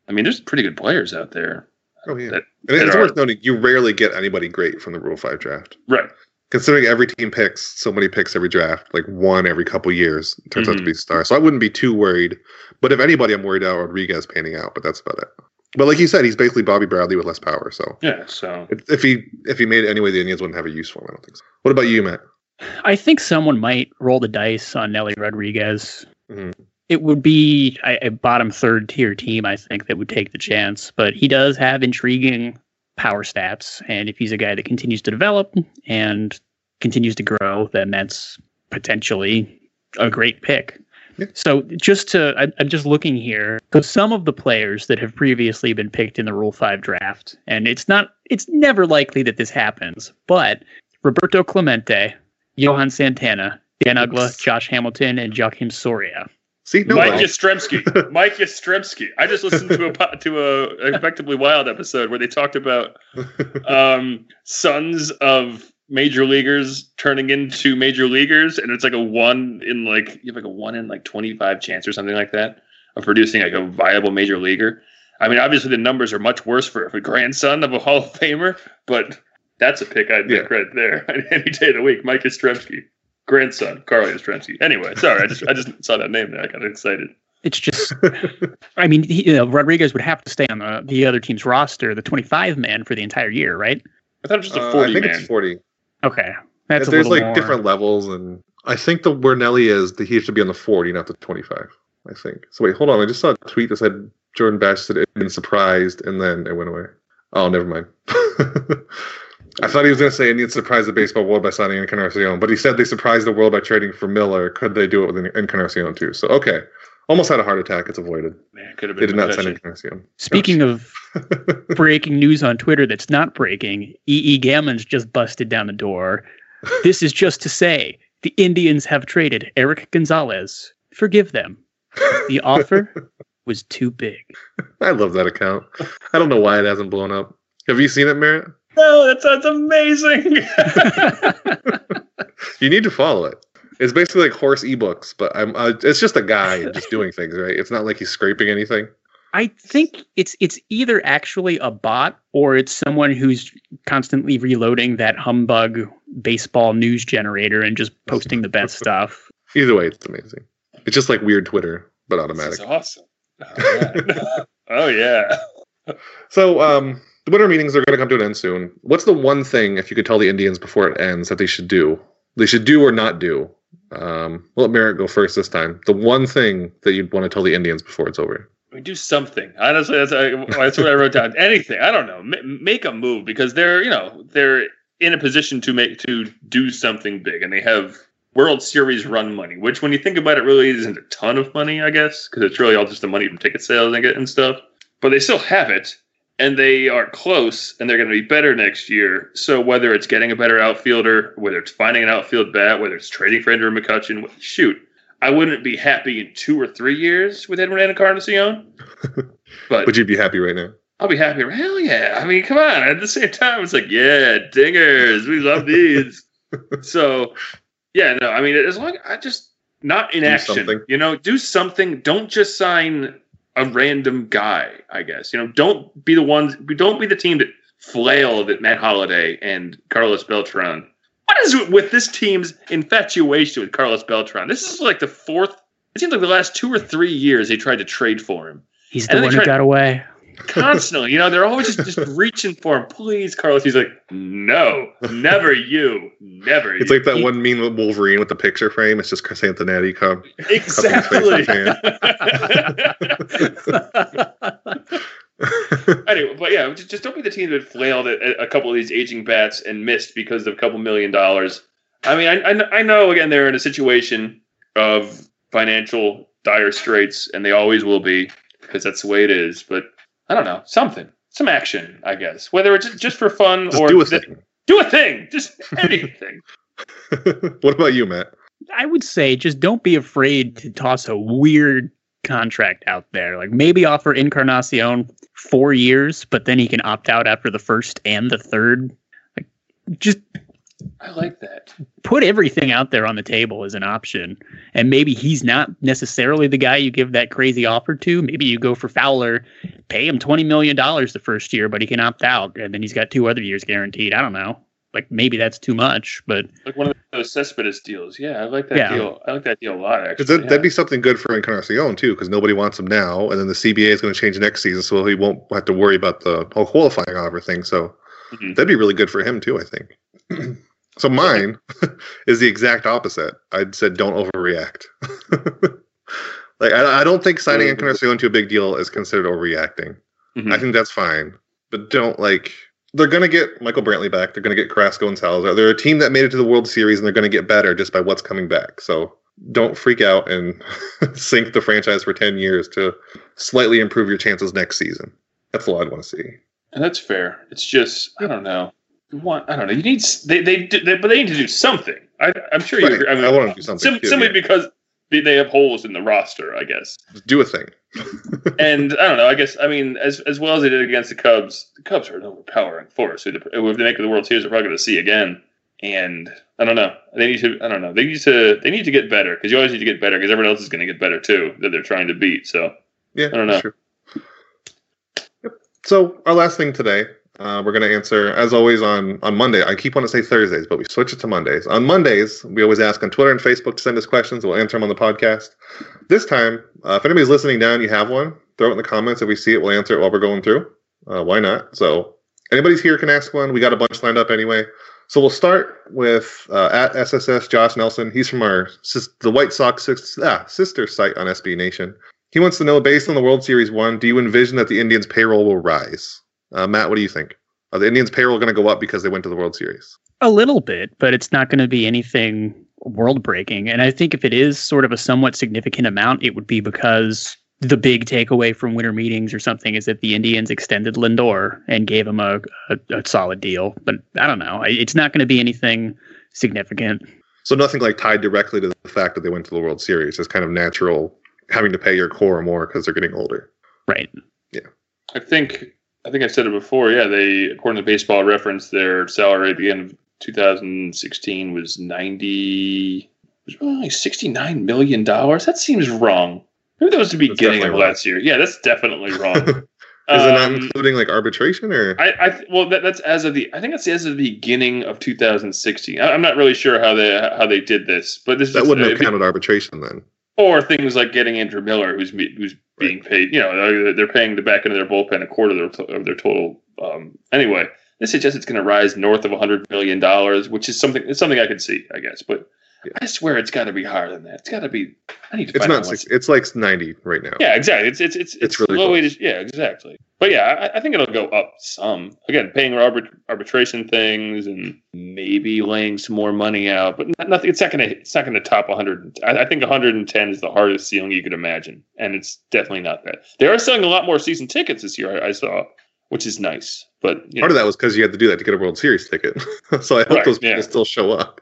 I mean, there's pretty good players out there. Oh yeah, that, and that it's are, worth noting you rarely get anybody great from the Rule Five draft, right? Considering every team picks so many picks every draft, like one every couple years, it turns mm-hmm. out to be a star. So I wouldn't be too worried. But if anybody, I'm worried about Rodriguez panning out. But that's about it. But like you said, he's basically Bobby Bradley with less power. So yeah. So if he if he made it anyway, the Indians wouldn't have a use for him. I don't think so. What about you, Matt? I think someone might roll the dice on Nelly Rodriguez. Mm-hmm. It would be a, a bottom third tier team, I think, that would take the chance. But he does have intriguing power stats, and if he's a guy that continues to develop and continues to grow, then that's potentially a great pick. Yeah. So just to, I, I'm just looking here, because some of the players that have previously been picked in the Rule Five draft, and it's not, it's never likely that this happens, but Roberto Clemente, Johan Santana, Dan Uggla, Josh Hamilton, and Joakim Soria. See, no Mike Yastrzemski. Mike Yastrzemski. I just listened to a to a Effectively Wild episode where they talked about um, sons of major leaguers turning into major leaguers, and it's like a one in like you have like a one in like twenty-five chance or something like that of producing like a viable major leaguer. I mean, obviously the numbers are much worse for a grandson of a Hall of Famer, but that's a pick I'd make yeah. right there any day of the week. Mike Yastrzemski. Grandson, Carl Yastrzemski. Anyway, sorry, I just I just saw that name there. I got excited. It's just, I mean, he, you know, Rodriguez would have to stay on the, the other team's roster, the twenty-five man for the entire year, right? I thought it was just a forty man. Uh, I think man. It's forty. Okay, that's and a there's like more. different levels, and I think the where Nelly is, that he should be on the forty, not the twenty-five. I think. So wait, hold on. I just saw a tweet that said Jordan Bash said it had been surprised, and then it went away. Oh, never mind. I thought he was going to say Indians surprised the baseball world by signing Encarnacion, but he said they surprised the world by trading for Miller. Could they do it with Encarnacion too? So, okay. Almost had a heart attack. It's avoided. Man, could have been they did not sign Encarnacion. Speaking of breaking news on Twitter that's not breaking, E E. Gammon's just busted down the door. This is just to say the Indians have traded Eric Gonzalez. Forgive them. The offer was too big. I love that account. I don't know why it hasn't blown up. Have you seen it, Merritt? No, that sounds amazing. You need to follow it. It's basically like horse ebooks, but I'm. Uh, it's just a guy just doing things, right? It's not like he's scraping anything. I think it's it's either actually a bot or it's someone who's constantly reloading that humbug baseball news generator and just posting the best stuff. Either way, it's amazing. It's just like weird Twitter, but automatic. That's awesome. Oh yeah. Oh, yeah. So, um. The winter meetings are going to come to an end soon. What's the one thing, if you could tell the Indians before it ends, that they should do? They should do or not do? Um, we'll let Merritt go first this time. The one thing that you'd want to tell the Indians before it's over. We do something. Honestly, that's, that's what I wrote down. Anything. I don't know. M- make a move because they're, you know, they're in a position to make to do something big, and they have World Series run money, which, when you think about it, really isn't a ton of money, I guess, because it's really all just the money from ticket sales and get and stuff. But they still have it. And they are close, and they're going to be better next year. So whether it's getting a better outfielder, whether it's finding an outfield bat, whether it's trading for Andrew McCutchen, shoot, I wouldn't be happy in two or three years with Edwin Encarnacion. But would you be happy right now? I'll be happy. Hell yeah. I mean, come on. At the same time, it's like, yeah, dingers. We love these. So, yeah, no, I mean, as long as I just not in do action, something. You know, do something. Don't just sign a random guy, I guess. You know, don't be the ones, don't be the team that flailed at Matt Holliday and Carlos Beltran. What is it with this team's infatuation with Carlos Beltran? This is like the fourth, it seems like the last two or three years they tried to trade for him. He's the one who got away. Constantly, you know, they're always just, just reaching for him. Please, Carlos. He's like, no, never you, never. It's you. like that he, one meme with Wolverine with the picture frame. It's just Chris Antonetti come exactly. Anyway, but yeah, just, just don't be the team that flailed at, at a couple of these aging bats and missed because of a couple million dollars. I mean, I, I I know again they're in a situation of financial dire straits, and they always will be because that's the way it is. But I don't know, something, some action, I guess. Whether it's just for fun just or do a thing. Th- do a thing, just anything. What about you, Matt? I would say just don't be afraid to toss a weird contract out there. Like maybe offer Encarnacion four years, but then he can opt out after the first and the third. Like just I like that. Put everything out there on the table as an option. And maybe he's not necessarily the guy you give that crazy offer to. Maybe you go for Fowler, pay him twenty million dollars the first year, but he can opt out. And then he's got two other years guaranteed. I don't know. Like, maybe that's too much, but like one of those Cespedes deals. Yeah, I like that Yeah. deal. I like that deal a lot, actually. That, yeah. That'd be something good for Encarnacion too, because nobody wants him now, and then the C B A is going to change next season, so he won't have to worry about the whole qualifying offer thing. So Mhm. that'd be really good for him too, I think. So mine is the exact opposite. I'd said don't overreact. Like I, I don't think signing Encarnacion to a big deal is considered overreacting. Mhm. I think that's fine, but don't like. They're going to get Michael Brantley back. They're going to get Carrasco and Salazar. They're a team that made it to the World Series, and they're going to get better just by what's coming back. So don't freak out and sink the franchise for ten years to slightly improve your chances next season. That's all I'd want to see. And that's fair. It's just, I don't know. You want, I don't know. You need, s- they, they, do- they but they need to do something. I, I'm sure you Right. agree. I, mean, I want to do something. sim- too, simply yeah. because they they have holes in the roster, I guess. Just do a thing. And I don't know. I guess I mean, as as well as they did against the Cubs, the Cubs are an overpowering force. Who the- If they make it to the World Series, they're probably going to see again. And I don't know. They need to. I don't know. They need to. They need to get better because you always need to get better because everyone else is going to get better too that they're trying to beat. So Yeah, I don't know. Sure. Yep. So our last thing today, uh, we're going to answer as always on on Monday. I keep wanting to say Thursdays, but we switch it to Mondays. On Mondays, we always ask on Twitter and Facebook to send us questions. We'll answer them on the podcast. This time, uh, if anybody's listening down, you have one, throw it in the comments. If we see it, we'll answer it while we're going through. Uh, why not? So anybody's here can ask one. We got a bunch lined up anyway. So we'll start with uh, at S S S Josh Nelson. He's from our sis- the White Sox sis- ah, sister site on S B Nation. He wants to know, based on the World Series one, do you envision that the Indians' payroll will rise? Uh, Matt, what do you think? Are the Indians' payroll going to go up because they went to the World Series? a little bit, but it's not going to be anything world breaking. And I think if it is sort of a somewhat significant amount, it would be because the big takeaway from winter meetings or something is that the Indians extended Lindor and gave him a, a, a solid deal. But I don't know. It's not going to be anything significant. So nothing like tied directly to the fact that they went to the World Series. It's kind of natural having to pay your core more because they're getting older. Right. I think I think I said it before. Yeah, they according to Baseball Reference, their salary at the end of two thousand sixteen was ninety, was only sixty nine million dollars. That seems wrong. Maybe that was the That's beginning of definitely wrong. last year. Yeah, that's definitely wrong. Is it not Um, including like arbitration or? I, I th- well, that, that's as of the. I think that's as of the beginning of two thousand sixteen. I, I'm not really sure how they how they did this, but this is That just, wouldn't uh, have counted arbitration then. or things like getting Andrew Miller, who's me- who's being paid. You know, they're paying the back end of their bullpen a quarter of their, of their total. Um, anyway, this suggests it's going to rise north of a hundred million dollars, which is something. It's something I could see, I guess. But Yeah. I swear it's got to be higher than that. It's got to be. I need to. It's find not out six. what's- It's like ninety right now. Yeah, exactly. It's it's it's It's really low close. weighted. Yeah, exactly. But yeah, I, I think it'll go up some. Again, paying arbit- arbitration things and maybe laying some more money out, but not, nothing. It's not gonna. It's not gonna top one hundred. I, I think one hundred ten is the hardest ceiling you could imagine, and it's definitely not that. They are selling a lot more season tickets this year. I, I saw, which is nice. But you Part know, of that was because you had to do that to get a World Series ticket. So I hope Right, those people yeah. still show up.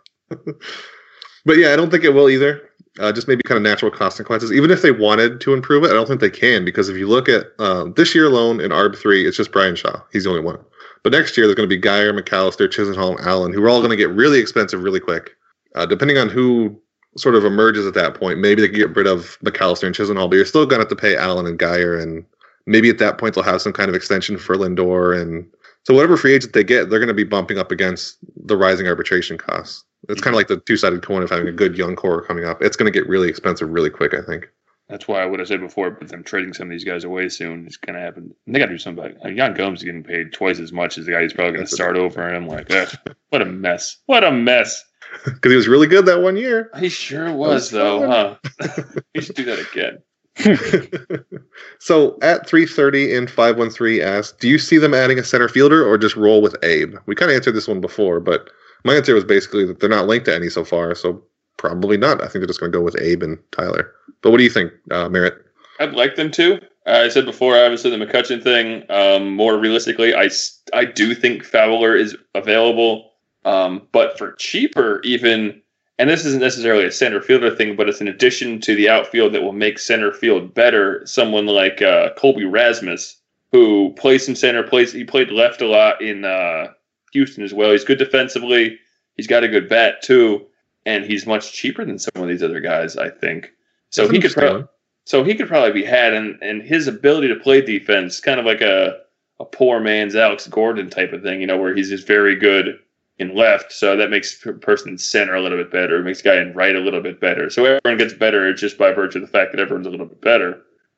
But yeah, I don't think it will either. Uh, just maybe kind of natural consequences. Even if they wanted to improve it, I don't think they can, because if you look at um, this year alone in A R B three, it's just Brian Shaw. He's the only one. But next year, there's going to be Geyer, McAllister, Chisenhall, Allen, who are all going to get really expensive really quick. Uh, depending on who sort of emerges at that point, maybe they can get rid of McAllister and Chisenhall, but you're still going to have to pay Allen and Geyer, and maybe at that point they'll have some kind of extension for Lindor. And so whatever free agent they get, they're going to be bumping up against the rising arbitration costs. It's kind of like the two-sided coin of having a good young core coming up. It's going to get really expensive really quick, I think. that's why I would have said before. But them trading some of these guys away soon is gonna happen. And they got to do something. About it. Like, Jan Gomes is getting paid twice as much as the guy who's probably going to start over. And I'm like, ugh, what a mess! What a mess! Because he was really good that one year. He sure was, though, huh? He should do that again. So at three thirty in five one three asked, do you see them adding a center fielder or just roll with Abe? We kind of answered this one before, but my answer was basically that they're not linked to any so far, so probably not. I think they're just going to go with Abe and Tyler. But what do you think, uh, Merritt? I'd like them to. Uh, I said before, obviously, the McCutcheon thing. Um, more realistically, I, s- I do think Fowler is available. Um, but for cheaper, even, and this isn't necessarily a center fielder thing, but it's an addition to the outfield that will make center field better. Someone like uh, Colby Rasmus, who plays some center, plays he played left a lot in uh, Houston as well. He's good defensively. He's got a good bat too, and he's much cheaper than some of these other guys, I think. So he could probably, so he could probably be had, and, and his ability to play defense, kind of like a a poor man's Alex Gordon type of thing, you know, where he's just very good in left, so that makes the person in center a little bit better. It makes the guy in right a little bit better. So everyone gets better just by virtue of the fact that everyone's a little bit better.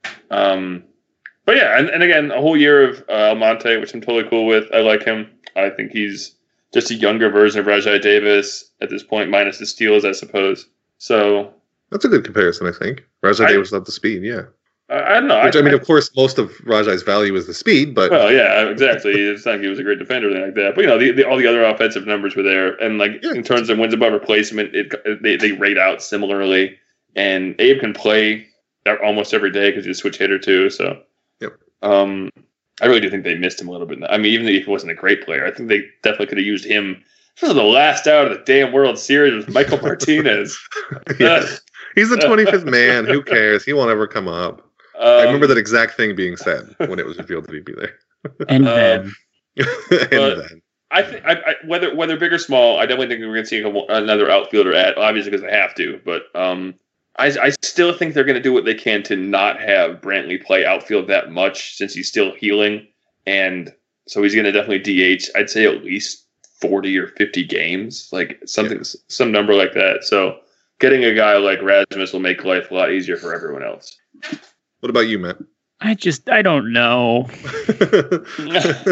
Um, but yeah, and, and again, a whole year of uh, Almonte, which I'm totally cool with. I like him. I think he's just a younger version of Rajai Davis at this point, minus the steals, I suppose. So that's a good comparison, I think. Rajai I, Davis without the speed, yeah. I, I don't know. Which, I, I mean, I, of course, most of Rajai's value is the speed, but... Well, yeah, exactly. It's not like he was a great defender or anything like that. But, you know, the, the, all the other offensive numbers were there. And, like, yeah. in terms of wins above replacement, it, they, they rate out similarly. And Abe can play almost every day because he's a switch hitter, too. So, yep. um, I really do think they missed him a little bit. I mean, even if he wasn't a great player, I think they definitely could have used him. This was the last out of the damn World Series with Michael Martinez. yeah. He's the twenty-fifth man. Who cares? He won't ever come up. Um, I remember that exact thing being said when it was revealed that he'd be there. And then, and then, I think I, I, whether whether big or small, I definitely think we're going to see a, another outfielder at obviously because they have to. But um, I I still think they're going to do what they can to not have Brantley play outfield that much since he's still healing, and so he's going to definitely D H. I'd say at least forty or fifty games, like something, yeah. some number like that. So getting a guy like Rasmus will make life a lot easier for everyone else. What about you, Matt? I just, I don't know. Isn't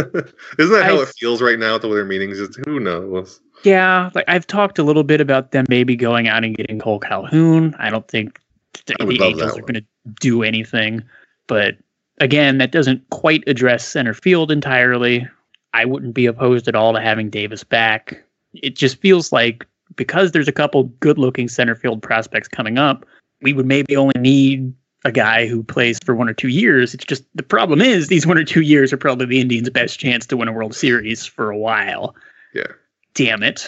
that how I, it feels right now at the weather meetings? Just who knows? Yeah, like I've talked a little bit about them maybe going out and getting Cole Calhoun. I don't think the, the Angels are going to do anything. But again, that doesn't quite address center field entirely. I wouldn't be opposed at all to having Davis back. It just feels like because there's a couple good-looking center field prospects coming up, we would maybe only need a guy who plays for one or two years. It's just the problem is these one or two years are probably the Indians' best chance to win a World Series for a while. Yeah. Damn it.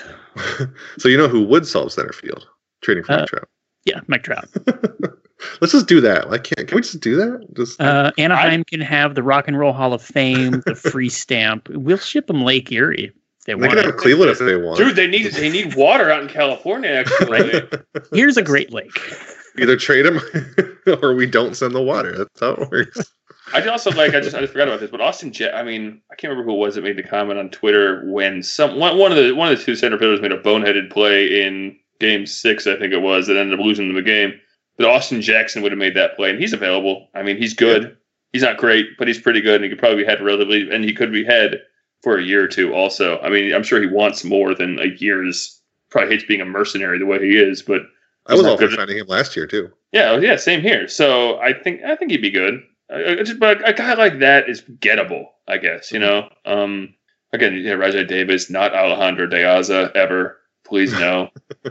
So you know who would solve center field? Trading for uh, Mike Trout. Yeah, Mike Trout. Let's just do that. I can't. Can we just do that? Just uh, Anaheim I, can have the Rock and Roll Hall of Fame, the free stamp. We'll ship them Lake Erie. They, they can have Cleveland if they want. Dude, they need they need water out in California. Actually, here's a Great Lake. Either trade them or we don't send the water. That's how it works. I also like. I just I just forgot about this, but Austin Jet. I mean, I can't remember who it was that made the comment on Twitter when some one, one of the one of the two center fielders made a boneheaded play in Game Six, I think it was, that ended up losing them the game. But Austin Jackson would have made that play, and he's available. I mean, he's good. Yeah. He's not great, but he's pretty good, and he could probably be had relatively, and he could be had for a year or two. Also, I mean, I'm sure he wants more than a year's. Probably hates being a mercenary the way he is, but I was all for signing him last year too. Yeah, yeah, same here. So I think I think he'd be good. I, I just, but a guy like that is gettable, I guess. You know, um, again, you know, Rajai Davis, not Alejandro De Aza ever. Please no.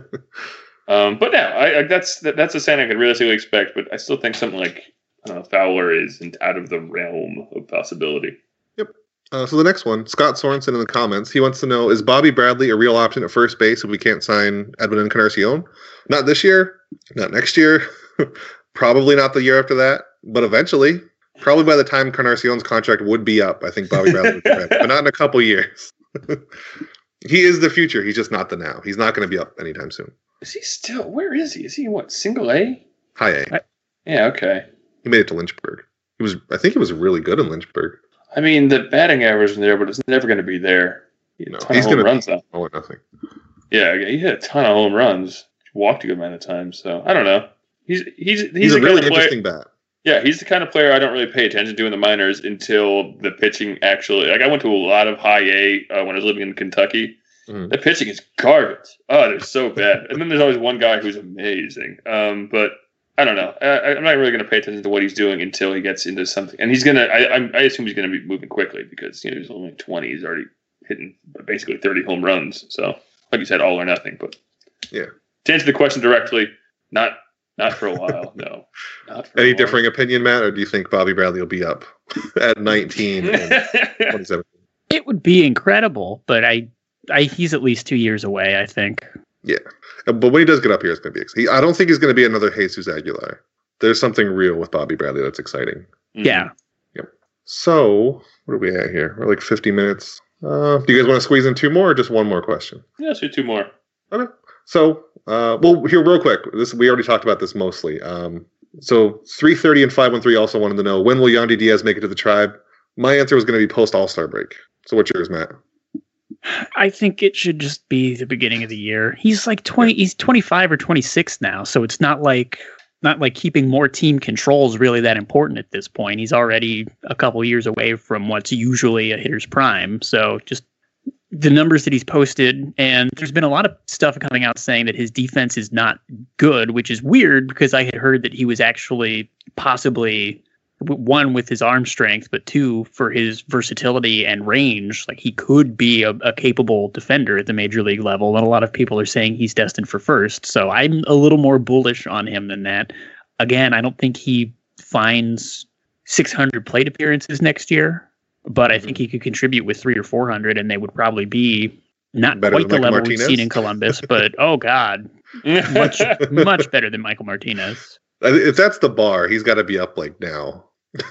um, but no, I, I, that's that, that's a sign I could realistically expect. But I still think something like I don't know, Fowler is out of the realm of possibility. Yep. Uh, so the next one, Scott Sorensen in the comments, he wants to know, is Bobby Bradley a real option at first base if we can't sign Edwin Encarnacion? Not this year, not next year, probably not the year after that, but eventually, probably by the time Encarnacion's contract would be up, I think Bobby Bradley would be ready, but not in a couple years. He is the future. He's just not the now. He's not going to be up anytime soon. Is he still, where is he? Is he what, single A? High A. I, yeah, okay. He made it to Lynchburg. He was, I think he was really good in Lynchburg. I mean, the batting average is there, but it's never going to be there. He no, he's going to runs be all or nothing. Yeah, he hit a ton of home runs. Walked a good amount of times, so I don't know. He's he's he's, he's a really kind of interesting player, bat. Yeah, he's the kind of player I don't really pay attention to in the minors until the pitching actually. Like I went to a lot of high A uh, when I was living in Kentucky. Mm-hmm. The pitching is garbage. Oh, they're so bad. And then there's always one guy who's amazing. Um, but I don't know. I, I'm not really going to pay attention to what he's doing until he gets into something. And he's going to. I I assume he's going to be moving quickly because you know he's only twenty. He's already hitting basically thirty home runs. So like you said, all or nothing. But yeah. To answer the question directly, not not for a while. No. Not for Any a while. differing opinion, Matt, or do you think Bobby Bradley will be up at nineteen and twenty-seven? It would be incredible, but I, I he's at least two years away, I think. Yeah. But when he does get up here, it's going to be exciting. I don't think he's going to be another Jesus Aguilar. There's something real with Bobby Bradley that's exciting. Yeah. Yep. So, what are we at here? We're like fifty minutes. Uh, do you guys want to squeeze in two more or just one more question? Yeah, let's do two more. Okay. So, uh, well, here, real quick. This we already talked about this mostly. Um, so, three thirty and five one three also wanted to know, when will Yandy Diaz make it to the Tribe? My answer was going to be post All-Star break. So, what's yours, Matt? I think it should just be the beginning of the year. He's like twenty. He's twenty-five or twenty-six now, so it's not like not like keeping more team control is really that important at this point. He's already a couple years away from what's usually a hitter's prime. So just the numbers that he's posted, and there's been a lot of stuff coming out saying that his defense is not good, which is weird because I had heard that he was actually possibly, one, with his arm strength, but two, for his versatility and range. Like, he could be a, a capable defender at the major league level, and a lot of people are saying he's destined for first. So I'm a little more bullish on him than that. Again, I don't think he finds six hundred plate appearances next year, but I think he could contribute with three or four hundred, and they would probably be not Better quite the than level Michael we've Martinez? seen in Columbus, but oh god, much much better than Michael Martinez. I thi- If that's the bar, he's got to be up like now.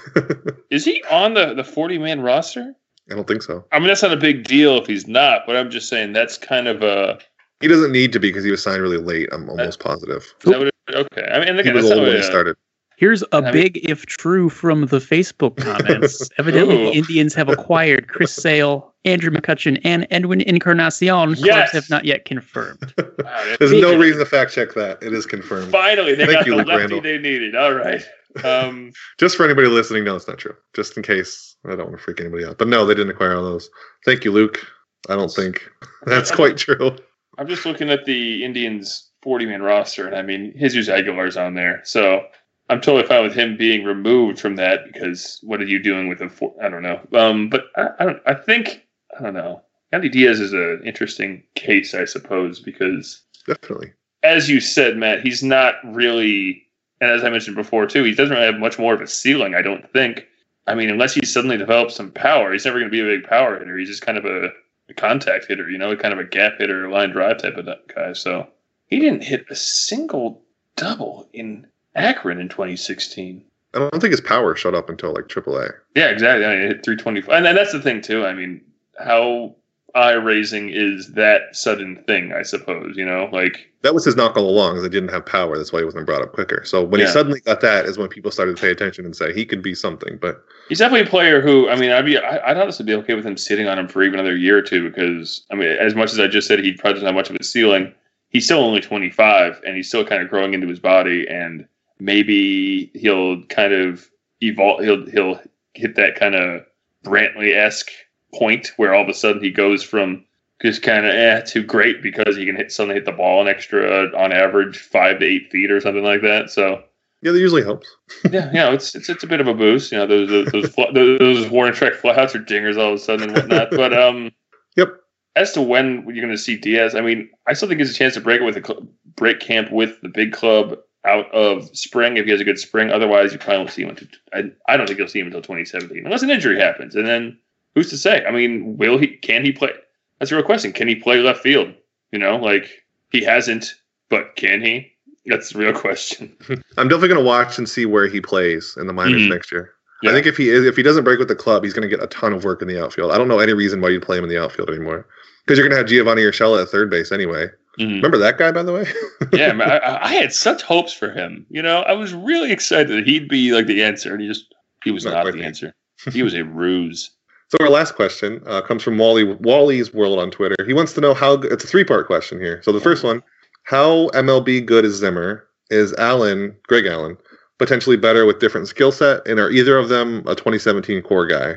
Is he on the, the forty-man roster? I don't think so. I mean, that's not a big deal if he's not, but I'm just saying that's kind of a... He doesn't need to be because he was signed really late. I'm almost positive. Is that what it, okay. I mean, and He again, was that's old not when a, he started. Here's a I mean- big if true from the Facebook comments. Evidently, Ooh. the Indians have acquired Chris Sale, Andrew McCutchen, and Edwin Encarnacion. Clubs Yes! have not yet confirmed. Wow, that's There's no big. reason to fact check that. It is confirmed. Finally, they Thank got you, the Luke lefty Randall. they needed. All right. Um, Just for anybody listening, no, it's not true. Just in case. I don't want to freak anybody out. But no, they didn't acquire all those. Thank you, Luke. I don't think that's quite true. I'm just looking at the Indians' forty-man roster, and I mean, Jesus Aguilar's on there. So I'm totally fine with him being removed from that because what are you doing with a four? I don't know. Um, but I, I don't. I think I don't know. Yandy Diaz is an interesting case, I suppose, because Definitely. as you said, Matt, he's not really, and as I mentioned before too, he doesn't really have much more of a ceiling, I don't think. I mean, unless he suddenly develops some power, he's never going to be a big power hitter. He's just kind of a, a contact hitter, you know, kind of a gap hitter, line drive type of guy. So he didn't hit a single double in Akron in twenty sixteen. I don't think his power showed up until like triple A. Yeah, exactly. I mean, it hit three twenty-five. And, and that's the thing, too. I mean, how eye-raising is that sudden thing, I suppose, you know? Like, That was his knock all along, is they didn't have power. That's why he wasn't brought up quicker. So when Yeah. he suddenly got that is when people started to pay attention and say he could be something. But he's definitely a player who, I mean, I'd be, I- I'd honestly be okay with him sitting on him for even another year or two because, I mean, as much as I just said he probably doesn't have much of a ceiling, he's still only twenty-five and he's still kind of growing into his body, and maybe he'll kind of evolve. He'll he'll hit that kind of Brantley-esque point where all of a sudden he goes from just kind of eh to great because he can hit suddenly hit the ball an extra uh, on average five to eight feet or something like that. So. yeah, that usually helps. Yeah, you know, it's it's it's a bit of a boost. You know, those those those, fl- those, those Warren Trek flyouts or dingers all of a sudden and whatnot. But um, Yep. as to when you're going to see Diaz, I mean, I still think he has a chance to break it with a cl- break camp with the big club out of spring if he has a good spring. Otherwise, you probably won't see him until I, I don't think you'll see him until twenty seventeen unless an injury happens. And then who's to say? I mean, will he? Can he play? That's a real question. Can he play left field? You know, like he hasn't, but can he? That's the real question. I'm definitely going to watch and see where he plays in the minors Mhm. next year. Yeah. I think if he is, if he doesn't break with the club, he's going to get a ton of work in the outfield. I don't know any reason why you'd play him in the outfield anymore because you're going to have Giovanni Urshela at third base anyway. Mhm. Remember that guy, by the way? Yeah, man, I, I had such hopes for him. You know, I was really excited that he'd be like the answer, and he just he was Not not, quite the me. answer. He was a ruse. So our last question uh, comes from Wally Wally's World on Twitter. He wants to know how it's a three part question here. So the first one, how M L B good is Zimmer? Is Allen, Greg Allen, potentially better with different skill set? And are either of them a twenty seventeen core guy?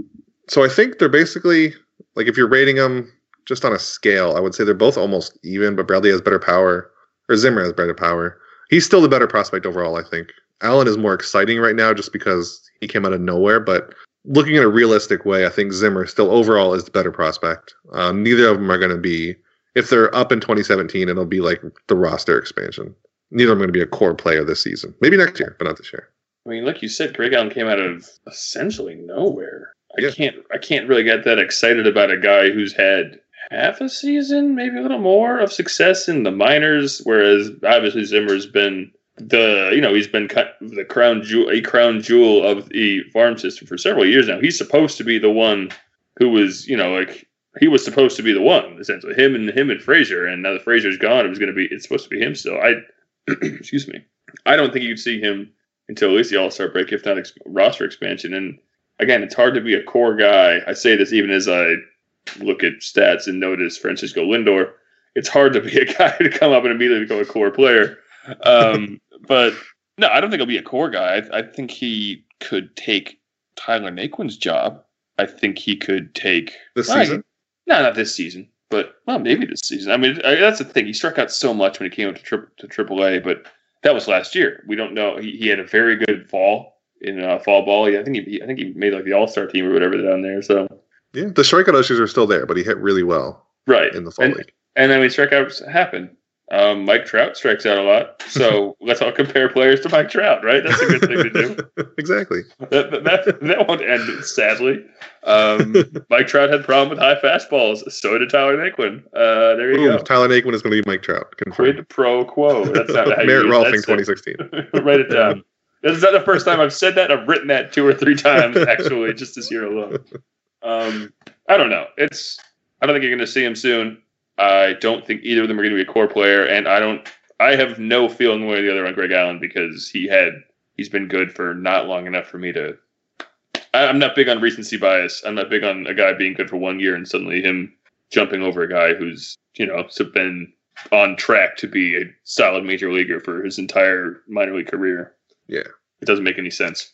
So I think they're basically, like if you're rating them just on a scale, I would say they're both almost even, but Bradley has better power, or Zimmer has better power. He's still the better prospect overall, I think. Allen is more exciting right now just because he came out of nowhere, but looking in a realistic way, I think Zimmer still overall is the better prospect. Uh, neither of them are going to be, if they're up in twenty seventeen, it'll be like the roster expansion. Neither of them are going to be a core player this season. Maybe next year, but not this year. I mean, like you said, Greg Allen came out of essentially nowhere. I Yeah. can't I can't really get that excited about a guy who's had half a season, maybe a little more of success in the minors, whereas obviously Zimmer's been the you know he's been cut, the crown jewel a crown jewel of the farm system for several years now. He's supposed to be the one who was, you know, like he was supposed to be the one, essentially. Him and him and Frazier, and now that Frazier's gone, it was going to be. It's supposed to be him still. I, excuse me. I don't think you'd see him until at least the All Star break, if not ex- roster expansion. And again, it's hard to be a core guy. I say this even as I look at stats and notice Francisco Lindor. It's hard to be a guy to come up and immediately become a core player. Um, but no, I don't think he'll be a core guy. I, I think he could take Tyler Naquin's job. I think he could take this well, season. No, not this season, but well, maybe this season. I mean, I, that's the thing. He struck out so much when he came up to, tri- to triple A, but that was last year. We don't know. He, he had a very good fall in uh, fall ball. I think he, I think he made like the All Star team or whatever down there. So yeah, the strikeout issues are still there, but he hit really well, right in the fall and, league. And then when strikeouts happen, um, Mike Trout strikes out a lot. So let's all compare players to Mike Trout, right? That's a good thing to do. Exactly. That, that that won't end sadly. Um, Mike Trout had a problem with high fastballs. So did Tyler Naquin. Uh, there you Boom, go. Tyler Naquin is going to be Mike Trout. Confirmed. Quid pro quo. That's not how Merritt you Rolfing use twenty sixteen. Write it down. This is not the first time I've said that. I've written that two or three times actually, just this year alone. Um, I don't know. It's. I don't think you're going to see him soon. I don't think either of them are going to be a core player, and I don't. I have no feeling one way or the other on Greg Allen because he had. He's been good for not long enough for me to. I, I'm not big on recency bias. I'm not big on a guy being good for one year and suddenly him jumping over a guy who's you know been on track to be a solid major leaguer for his entire minor league career. Yeah, it doesn't make any sense.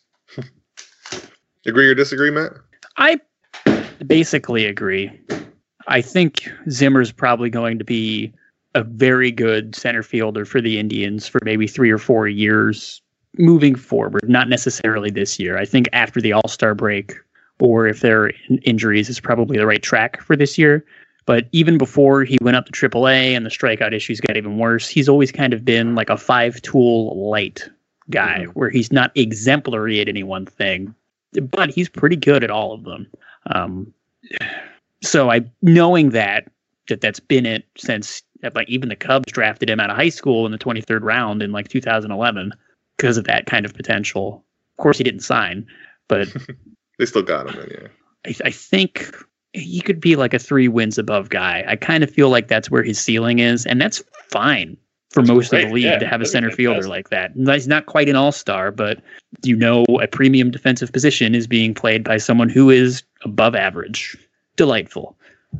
Agree or disagree, Matt? I basically agree. I think Zimmer's probably going to be a very good center fielder for the Indians for maybe three or four years moving forward, not necessarily this year. I think after the All-Star break, or if there are injuries, is probably the right track for this year. But even before he went up to triple A and the strikeout issues got even worse, he's always kind of been like a five-tool light guy, mm-hmm. where he's not exemplary at any one thing, but he's pretty good at all of them. Um, so I, knowing that, that that's been it since like even the Cubs drafted him out of high school in the twenty-third round in like two thousand eleven because of that kind of potential. Of course, he didn't sign, but they still got him. Then, yeah, I, I think he could be like a three wins above guy. I kind of feel like that's where his ceiling is, and that's fine for that's most great. of the league yeah, to have a center fielder like that. He's not quite an all-star, but you know, a premium defensive position is being played by someone who is above average. Delightful.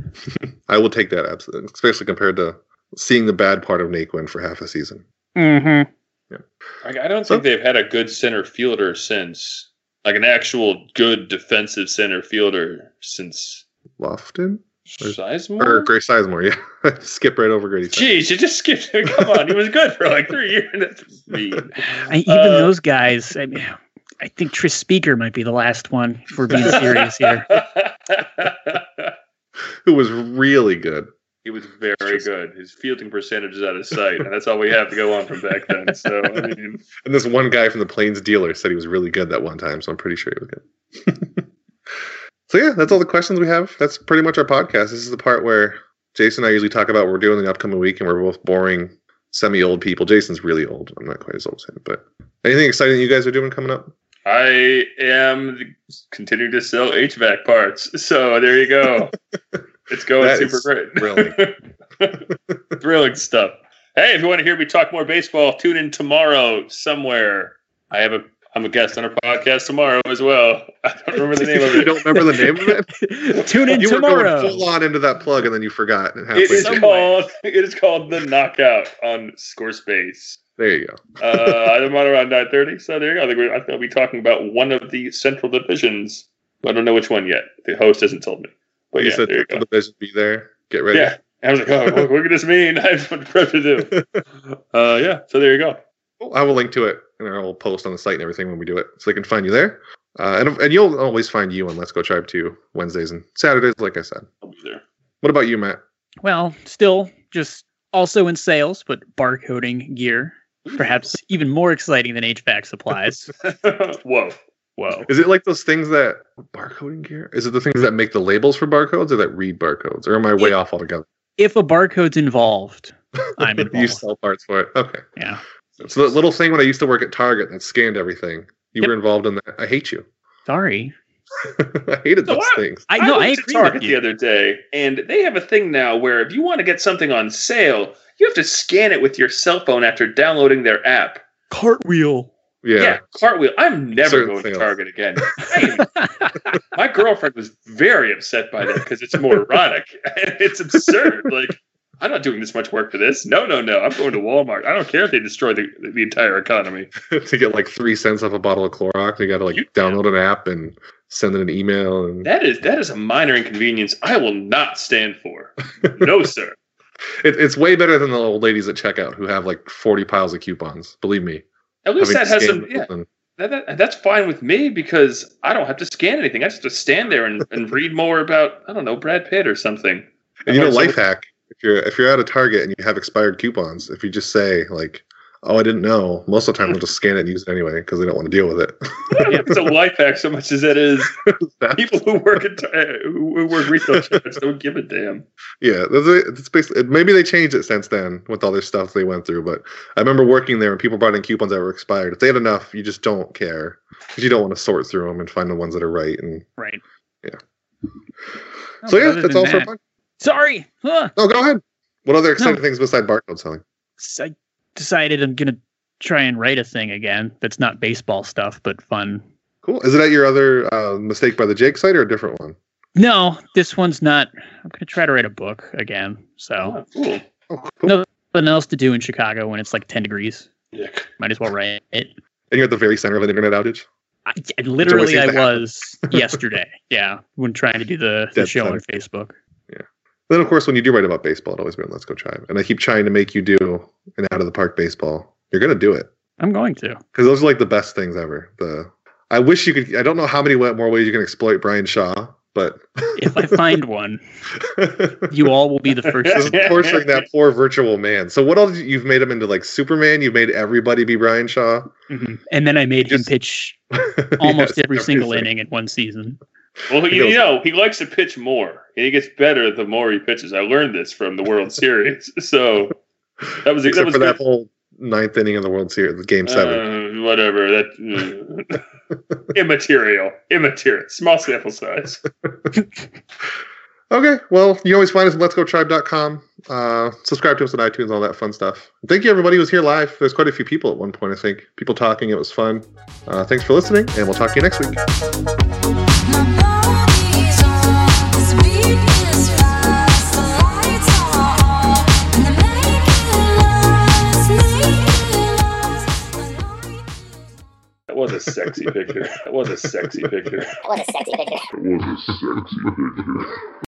I will take that, absolutely, especially compared to seeing the bad part of Naquin for half a season. Mm-hmm. Yeah. I, I don't so, think they've had a good center fielder since, like an actual good defensive center fielder since Lofton? Sizemore? Or Grace Sizemore, yeah. Skip right over Grady Sizemore. Jeez, you just skipped. Come on, he was good for like three years. That's mean. I, even uh, those guys, I mean, I think Tris Speaker might be the last one, if we're being serious here. Who was really good. He was very good. His fielding percentage is out of sight, and that's all we have to go on from back then. So, I mean, and this one guy from the Plains Dealer said he was really good that one time, so I'm pretty sure he was good. So yeah, that's all the questions we have. That's pretty much our podcast. This is the part where Jason and I usually talk about what we're doing in the upcoming week, and we're both boring, semi-old people. Jason's really old. I'm not quite as old as him, but anything exciting you guys are doing coming up? I am continuing to sell H V A C parts, so there you go. It's going that super great. Thrilling. Thrilling stuff. Hey, if you want to hear me talk more baseball, tune in tomorrow somewhere. I have a I'm a guest on a podcast tomorrow as well. I don't remember the name of it. You don't remember the name of it? Tune in you tomorrow. You were going full on into that plug, and then you forgot. And it is called. It is called The Knockout on Squarespace. There you go. uh, I'm on around nine thirty, so there you go. I think, we're, I think I'll be talking about one of the Central Divisions. I don't know which one yet. The host hasn't told me. But you yeah, said there you the go. Division be there. Get ready. Yeah. I was like, oh, what, what could this mean? I have much prep to do. Uh, yeah, so there you go. Well, I will link to it, and I'll post on the site and everything when we do it, so they can find you there. Uh, and and you'll always find you on Let's Go Tribe two Wednesdays and Saturdays, like I said. I'll be there. What about you, Matt? Well, still just also in sales, but barcoding gear. Perhaps even more exciting than H V A C supplies. Whoa. Whoa. Is it like those things that barcoding gear? Is it the things that make the labels for barcodes or that read barcodes? Or am I way if, off altogether? If a barcode's involved, I'm involved. You sell parts for it. Okay. Yeah. So that little thing when I used to work at Target that scanned everything, you yep. were involved in that. I hate you. Sorry. I hated So those I- things. I know. I, I went to agree Target with the you. other day, and they have a thing now where if you want to get something on sale, you have to scan it with your cell phone after downloading their app. Cartwheel. Yeah. Yeah, cartwwheel. I'm never Certain going sales. to Target again. Hey, my girlfriend was very upset by that because it's more erotic. And it's absurd. Like, I'm not doing this much work for this. No, no, no. I'm going to Walmart. I don't care if they destroy the, the entire economy. To get like three cents off a bottle of Clorox, you got to like You- download an app and send it an email. And That is that is a minor inconvenience I will not stand for. No, sir. it, it's way better than the old ladies at checkout who have like forty piles of coupons. Believe me. At least Having that has scanned some. Yeah, something. that, that, that's fine with me because I don't have to scan anything. I just have to stand there and, and read more about I don't know Brad Pitt or something. And you know, So- life hack. If you're if you're at a Target and you have expired coupons, if you just say like, "Oh, I didn't know," most of the time they'll just scan it and use it anyway because they don't want to deal with it. It's a life hack so much as that is. That's- People who work at uh, who work retail shops don't give a damn. yeah, that's a- it's basically maybe they changed it since then with all this stuff they went through. But I remember working there and people brought in coupons that were expired. If they had enough, you just don't care because you don't want to sort through them and find the ones that are right. And Right. Yeah. Oh, so yeah, other that's than all for that- fun. Sorry. Huh. Oh, go ahead. What other exciting No. things beside barcode selling? I decided I'm gonna try and write a thing again. That's not baseball stuff, but fun. Cool. Is it at your other uh, Mistake by the Jake site or a different one? No, this one's not. I'm gonna try to write a book again. So Oh, cool. Oh, cool. No. nothing else to do in Chicago when it's like ten degrees. Yuck. Might as well write it. And you're at the very center of an internet outage? I, I- literally, seems I to happen. was yesterday. Yeah, when trying to do the, the Dead show center. on Facebook. Then, of course, when you do write about baseball, it always be on Let's Go Tribe. And I keep trying to make you do an out of the park baseball. You're going to do it. I'm going to. Because those are like the best things ever. The I wish you could. I don't know how many wa- more ways you can exploit Brian Shaw, but If I find one, you all will be the first. just to know. torturing that poor virtual man. So what else? You've made him into like Superman. You've made everybody be Brian Shaw. Mhm. And then I made Just- him pitch almost Yes, every single everything. inning in one season. Well, He you, goes- you know, he likes to pitch more, and he gets better the more he pitches. I learned this from the World Series, so that was that Except was for that good. whole ninth inning of the World Series, Game Seven. Uh, whatever. That uh, immaterial, immaterial. Small sample size. Okay, well, you can always find us at lets go tribe dot com. Uh, subscribe to us on iTunes, all that fun stuff. Thank you, everybody who was here live. There's quite a few people at one point, I think. People talking, it was fun. Uh, thanks for listening, and we'll talk to you next week. My body's on, this beat is fast, the lights are on, and they make it last, make it last. I know you. That was a sexy picture. That was a sexy picture. What a sexy picture.